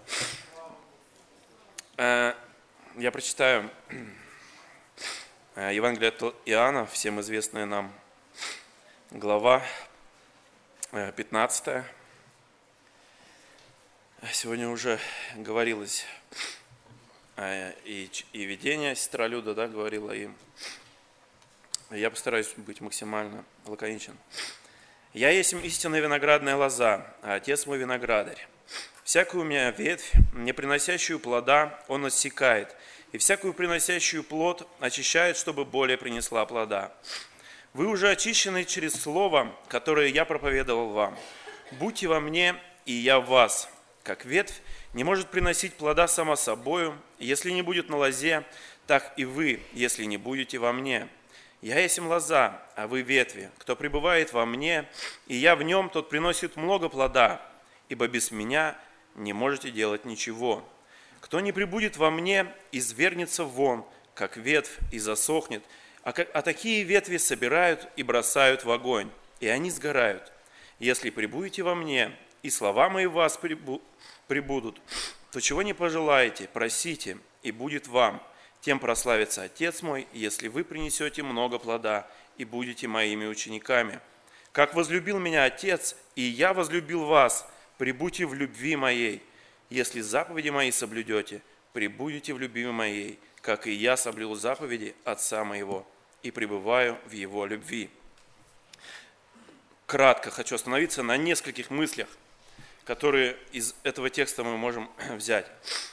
Я прочитаю Евангелие от Иоанна, всем известная нам глава 15. Сегодня уже говорилось, и видение сестра Люда, да, говорила им. Я постараюсь быть максимально лаконичен. «Я есть истинная виноградная лоза, а Отец мой виноградарь. Всякую у меня ветвь, не приносящую плода, Он отсекает, и всякую приносящую плод очищает, чтобы более принесла плода. Вы уже очищены через слово, которое я проповедовал вам. Будьте во мне, и я в вас. Как ветвь не может приносить плода сама собою, если не будет на лозе, так и вы, если не будете во мне. Я есть лоза, а вы ветви. Кто пребывает во мне, и я в нем, тот приносит много плода, ибо без меня не можете делать ничего. Кто не пребудет во мне, извернется вон, как ветвь, и засохнет, а такие ветви собирают и бросают в огонь, и они сгорают. Если пребудете во мне, и слова мои в вас пребудут, то чего не пожелаете, просите, и будет вам. Тем прославится Отец мой, если вы принесете много плода и будете моими учениками. Как возлюбил меня Отец, и я возлюбил вас, пребудьте в любви моей. Если заповеди мои соблюдете, пребудете в любви моей, как и я соблюл заповеди Отца моего, и пребываю в его любви». Кратко хочу остановиться на нескольких мыслях, которые из этого текста мы можем взять.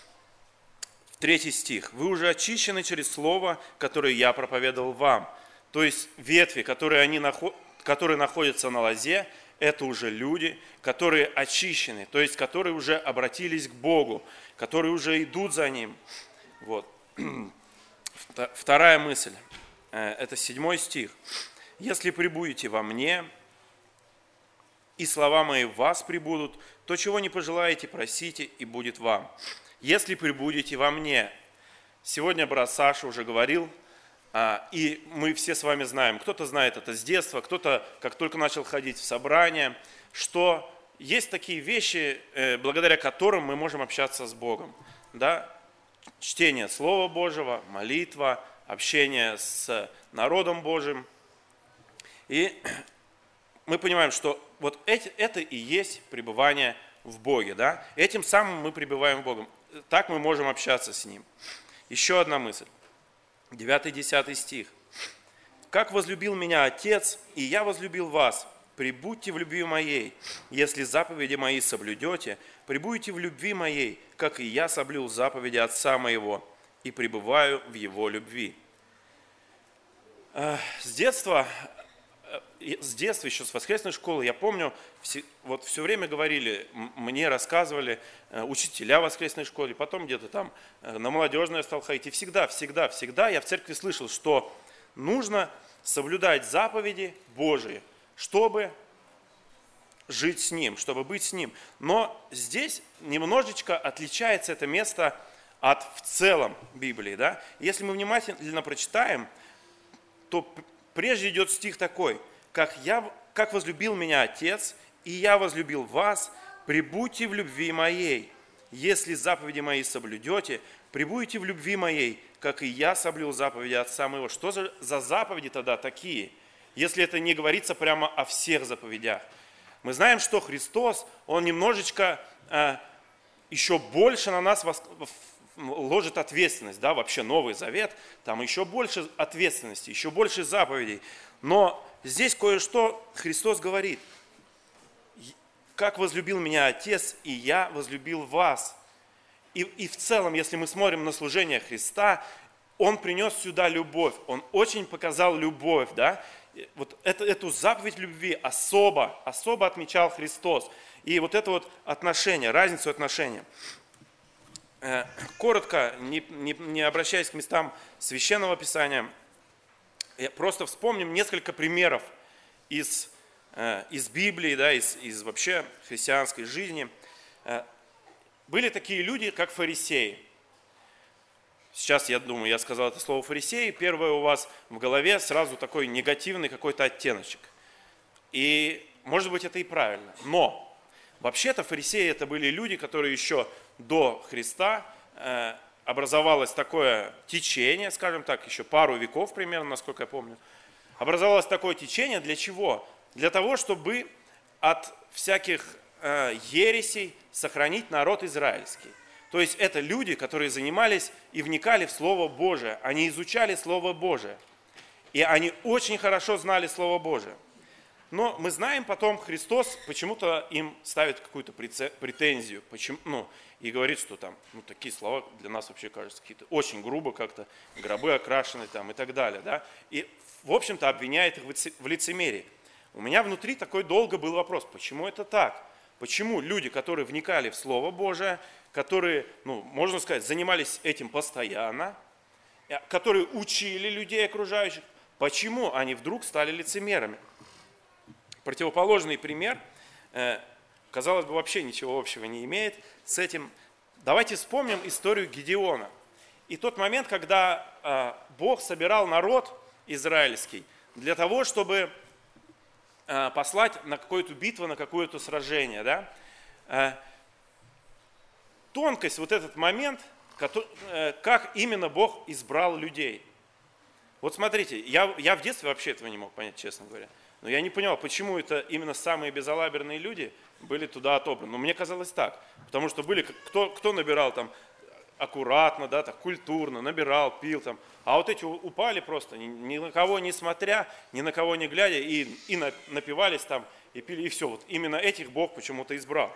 3 стих. «Вы уже очищены через слово, которое я проповедовал вам». То есть ветви, которые находятся на лозе, это уже люди, которые очищены, то есть которые уже обратились к Богу, которые уже идут за Ним. Вот. Вторая мысль, это 7 стих. «Если пребудете во мне, и слова мои в вас пребудут, то чего не пожелаете, просите, и будет вам». Если пребудете во мне. Сегодня брат Саша уже говорил, и мы все с вами знаем, кто-то знает это с детства, кто-то как только начал ходить в собрания, что есть такие вещи, благодаря которым мы можем общаться с Богом. Да? Чтение Слова Божьего, молитва, общение с народом Божьим. И мы понимаем, что вот это и есть пребывание в Боге. Да? Этим самым мы пребываем в Боге. Так мы можем общаться с Ним. Еще одна мысль. 9-10 стих. «Как возлюбил меня Отец, и я возлюбил вас, пребудьте в любви моей. Если заповеди мои соблюдете, пребудьте в любви моей, как и я соблюл заповеди Отца моего, и пребываю в Его любви». С детства еще с воскресной школы, я помню, вот все время говорили, мне рассказывали учителя в воскресной школе, потом где-то там на молодежной я стал ходить. И всегда я в церкви слышал, что нужно соблюдать заповеди Божии, чтобы жить с Ним, чтобы быть с Ним. Но здесь немножечко отличается это место от в целом Библии. Да? Если мы внимательно прочитаем, то прежде идет стих такой: «Как возлюбил меня Отец, и я возлюбил вас, пребудьте в любви моей. Если заповеди мои соблюдете, пребудьте в любви моей, как и я соблюл заповеди Отца моего». Что за заповеди тогда такие, если это не говорится прямо о всех заповедях? Мы знаем, что Христос, Он немножечко еще больше на нас ложит ответственность, да, вообще Новый Завет, там еще больше ответственности, еще больше заповедей. Но здесь кое-что Христос говорит. Как возлюбил меня Отец, и я возлюбил вас. И в целом, если мы смотрим на служение Христа, Он принес сюда любовь, Он очень показал любовь, да? Вот эту заповедь любви особо отмечал Христос. И вот это вот отношение, разницу отношения. Коротко, не обращаясь к местам Священного Писания, просто вспомним несколько примеров из Библии, да, из вообще христианской жизни. Были такие люди, как фарисеи. Сейчас, я думаю, я сказал это слово фарисеи, первое у вас в голове сразу такой негативный какой-то оттеночек. И, может быть, это и правильно. Но, вообще-то, фарисеи это были люди, которые еще до Христа образовалось такое течение, скажем так, еще пару веков примерно, насколько я помню. Образовалось такое течение для чего? Для того, чтобы от всяких ересей сохранить народ израильский. То есть это люди, которые занимались и вникали в Слово Божие. Они изучали Слово Божие. И они очень хорошо знали Слово Божие. Но мы знаем потом, Христос почему-то им ставит какую-то претензию. И говорит, что там, такие слова для нас вообще кажутся какие-то очень грубо как-то, гробы окрашены там и так далее. Да? И, в общем-то, обвиняет их в лицемерии. У меня внутри такой долго был вопрос, почему это так? Почему люди, которые вникали в Слово Божие, которые, можно сказать, занимались этим постоянно, которые учили людей окружающих, почему они вдруг стали лицемерами? Противоположный пример, казалось бы, вообще ничего общего не имеет с этим. Давайте вспомним историю Гедеона. И тот момент, когда Бог собирал народ израильский для того, чтобы послать на какую-то битву, на какое-то сражение. Да? Тонкость, вот этот момент, как именно Бог избрал людей. Вот смотрите, я в детстве вообще этого не мог понять, честно говоря. Но я не понял, почему это именно самые безалаберные люди были туда отобраны. Но мне казалось так, потому что были, кто набирал там аккуратно, да, так, культурно, набирал, пил там. А вот эти упали просто, ни на кого не смотря, ни на кого не глядя, и напивались там, и пили, и все. Вот именно этих Бог почему-то избрал.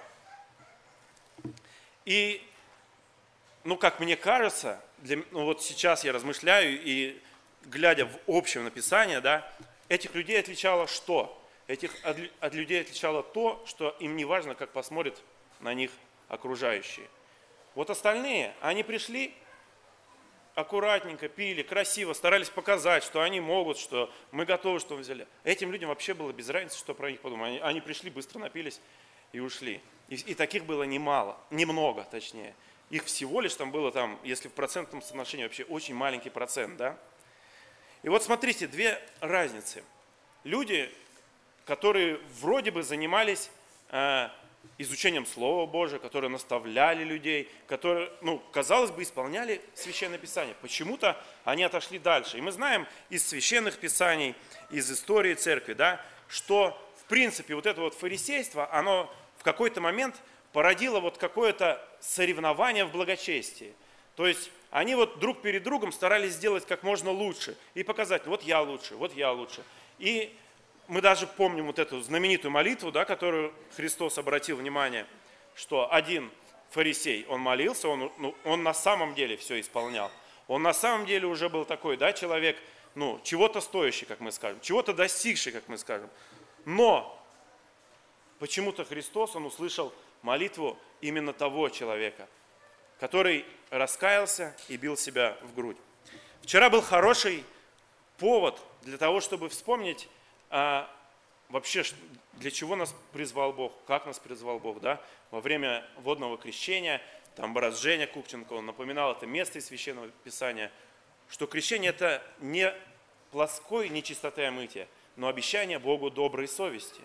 И, как мне кажется, вот сейчас я размышляю, и глядя в общее написание, да, этих людей отличало что? От людей отличало то, что им не важно, как посмотрят на них окружающие. Вот остальные, они пришли, аккуратненько пили, красиво, старались показать, что они могут, что мы готовы, что мы взяли. Этим людям вообще было без разницы, что про них подумали. Они пришли, быстро напились и ушли. И таких было немного точнее. Их всего лишь там было, если в процентном соотношении, вообще очень маленький процент. Да? И вот смотрите, две разницы. Люди, которые вроде бы занимались изучением Слова Божия, которые наставляли людей, которые, казалось бы, исполняли Священное Писание. Почему-то они отошли дальше. И мы знаем из Священных Писаний, из истории Церкви, да, что, в принципе, вот это вот фарисейство, оно в какой-то момент породило вот какое-то соревнование в благочестии. То есть они вот друг перед другом старались сделать как можно лучше и показать, вот я лучше, вот я лучше. И мы даже помним вот эту знаменитую молитву, да, которую Христос обратил внимание, что один фарисей, он молился, он на самом деле все исполнял. Он на самом деле уже был такой, да, человек, чего-то стоящий, как мы скажем, чего-то достигший, как мы скажем. Но почему-то Христос, он услышал молитву именно того человека, который раскаялся и бил себя в грудь. Вчера был хороший повод для того, чтобы вспомнить, вообще, для чего нас призвал Бог, как нас призвал Бог, да? Во время водного крещения, там брат Женя Кукченко, он напоминал это место из Священного Писания, что крещение это не плоской нечистоты омытия, но обещание Богу доброй совести.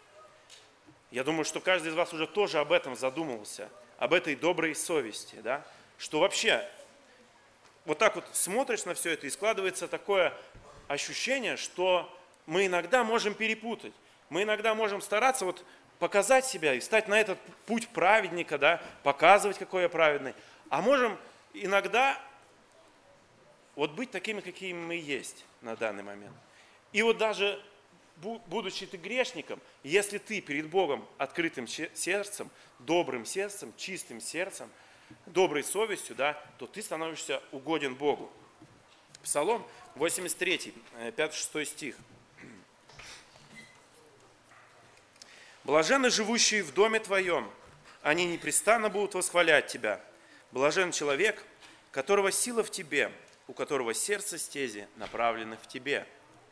Я думаю, что каждый из вас уже тоже об этом задумывался, об этой доброй совести, да? Что вообще, вот так вот смотришь на все это, и складывается такое ощущение, что мы иногда можем перепутать. Мы иногда можем стараться показать себя и встать на этот путь праведника, да, показывать, какой я праведный. А можем иногда вот быть такими, какими мы есть на данный момент. И вот даже будучи ты грешником, если ты перед Богом открытым сердцем, добрым сердцем, чистым сердцем, доброй совестью, да, то ты становишься угоден Богу. Псалом 83, 5-6 стих. «Блаженны живущие в доме Твоем, они непрестанно будут восхвалять Тебя. Блажен человек, которого сила в Тебе, у которого сердце стези направлены в Тебе».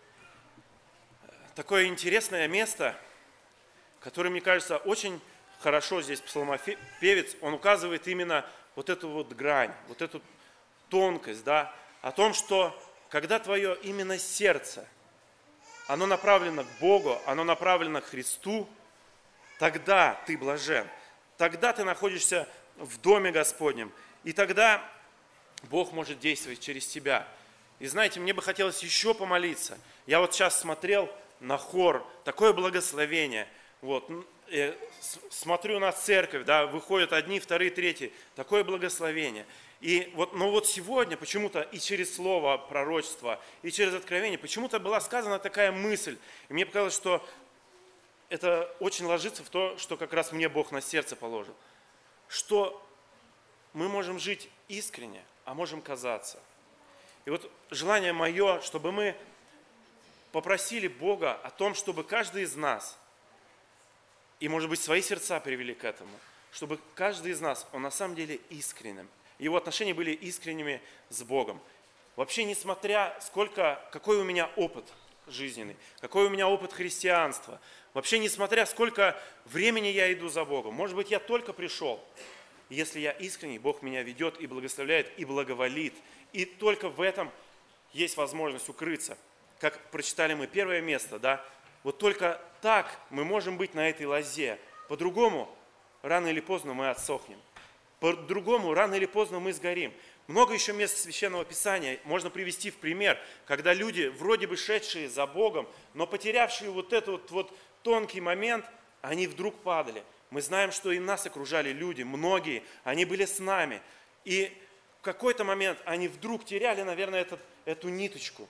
Такое интересное место, которое, мне кажется, очень хорошо здесь псалмопевец, он указывает именно вот эту вот грань, вот эту тонкость, да, о том, что когда твое именно сердце, оно направлено к Богу, оно направлено к Христу, тогда ты блажен, тогда ты находишься в доме Господнем, и тогда Бог может действовать через тебя. И знаете, мне бы хотелось еще помолиться. Я вот сейчас смотрел на хор, такое благословение. Вот, смотрю на церковь, да, выходят одни, вторые, третьи, такое благословение. И вот, но вот сегодня почему-то и через слово пророчества, и через откровение, почему-то была сказана такая мысль. И мне показалось, что это очень ложится в то, что как раз мне Бог на сердце положил. Что мы можем жить искренне, а можем казаться. И вот желание мое, чтобы мы попросили Бога о том, чтобы каждый из нас, и, может быть, свои сердца привели к этому, чтобы каждый из нас, он на самом деле искренним. Его отношения были искренними с Богом. Вообще, несмотря какой у меня опыт жизненный, какой у меня опыт христианства, вообще, несмотря сколько времени я иду за Богом, может быть, я только пришел, если я искренний, Бог меня ведет и благословляет, и благоволит. И только в этом есть возможность укрыться. Как прочитали мы первое место, да, вот только так мы можем быть на этой лозе. По-другому, рано или поздно мы отсохнем. По-другому, рано или поздно мы сгорим. Много еще мест Священного Писания можно привести в пример, когда люди, вроде бы шедшие за Богом, но потерявшие вот этот вот тонкий момент, они вдруг падали. Мы знаем, что и нас окружали люди, многие, они были с нами. И в какой-то момент они вдруг теряли, наверное, эту ниточку.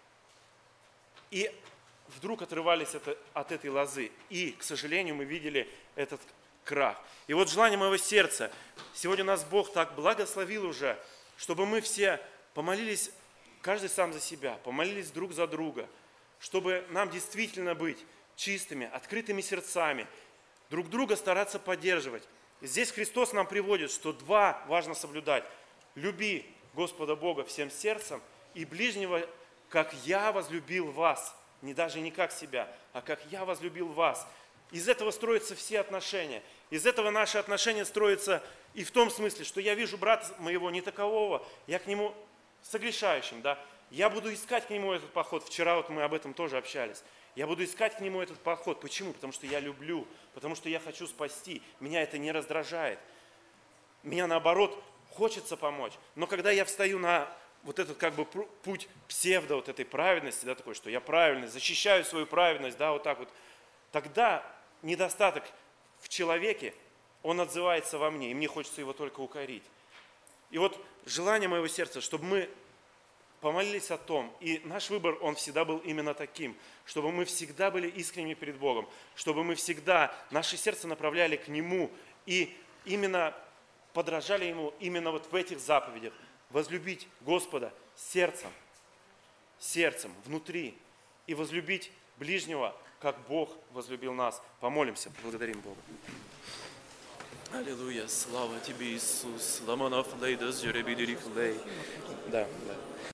И вдруг отрывались от этой лозы. И, к сожалению, мы видели этот крах. И вот желание моего сердца, сегодня нас Бог так благословил уже, чтобы мы все помолились, каждый сам за себя, помолились друг за друга, чтобы нам действительно быть чистыми, открытыми сердцами, друг друга стараться поддерживать. И здесь Христос нам приводит, что два важно соблюдать. Люби Господа Бога всем сердцем и ближнего, как я возлюбил вас. Даже не как себя, а как я возлюбил вас. Из этого строятся все отношения. Из этого наши отношения строятся и в том смысле, что я вижу брата моего не такового, я к нему согрешающим, да. Я буду искать к нему этот поход. Вчера вот мы об этом тоже общались. Я буду искать к нему этот поход. Почему? Потому что я люблю, потому что я хочу спасти. Меня это не раздражает. Меня наоборот хочется помочь. Но когда я встаю на вот этот как бы путь псевдо вот этой праведности, да, такой, что я правильный, защищаю свою праведность, да, вот так вот, тогда недостаток в человеке, он отзывается во мне, и мне хочется его только укорить. И вот желание моего сердца, чтобы мы помолились о том, и наш выбор, он всегда был именно таким, чтобы мы всегда были искренними перед Богом, чтобы мы всегда наше сердце направляли к Нему и именно подражали Ему именно вот в этих заповедях. Возлюбить Господа сердцем, внутри, и возлюбить ближнего, как Бог возлюбил нас. Помолимся, благодарим Бога. Аллилуйя, слава Тебе, Иисус. Да.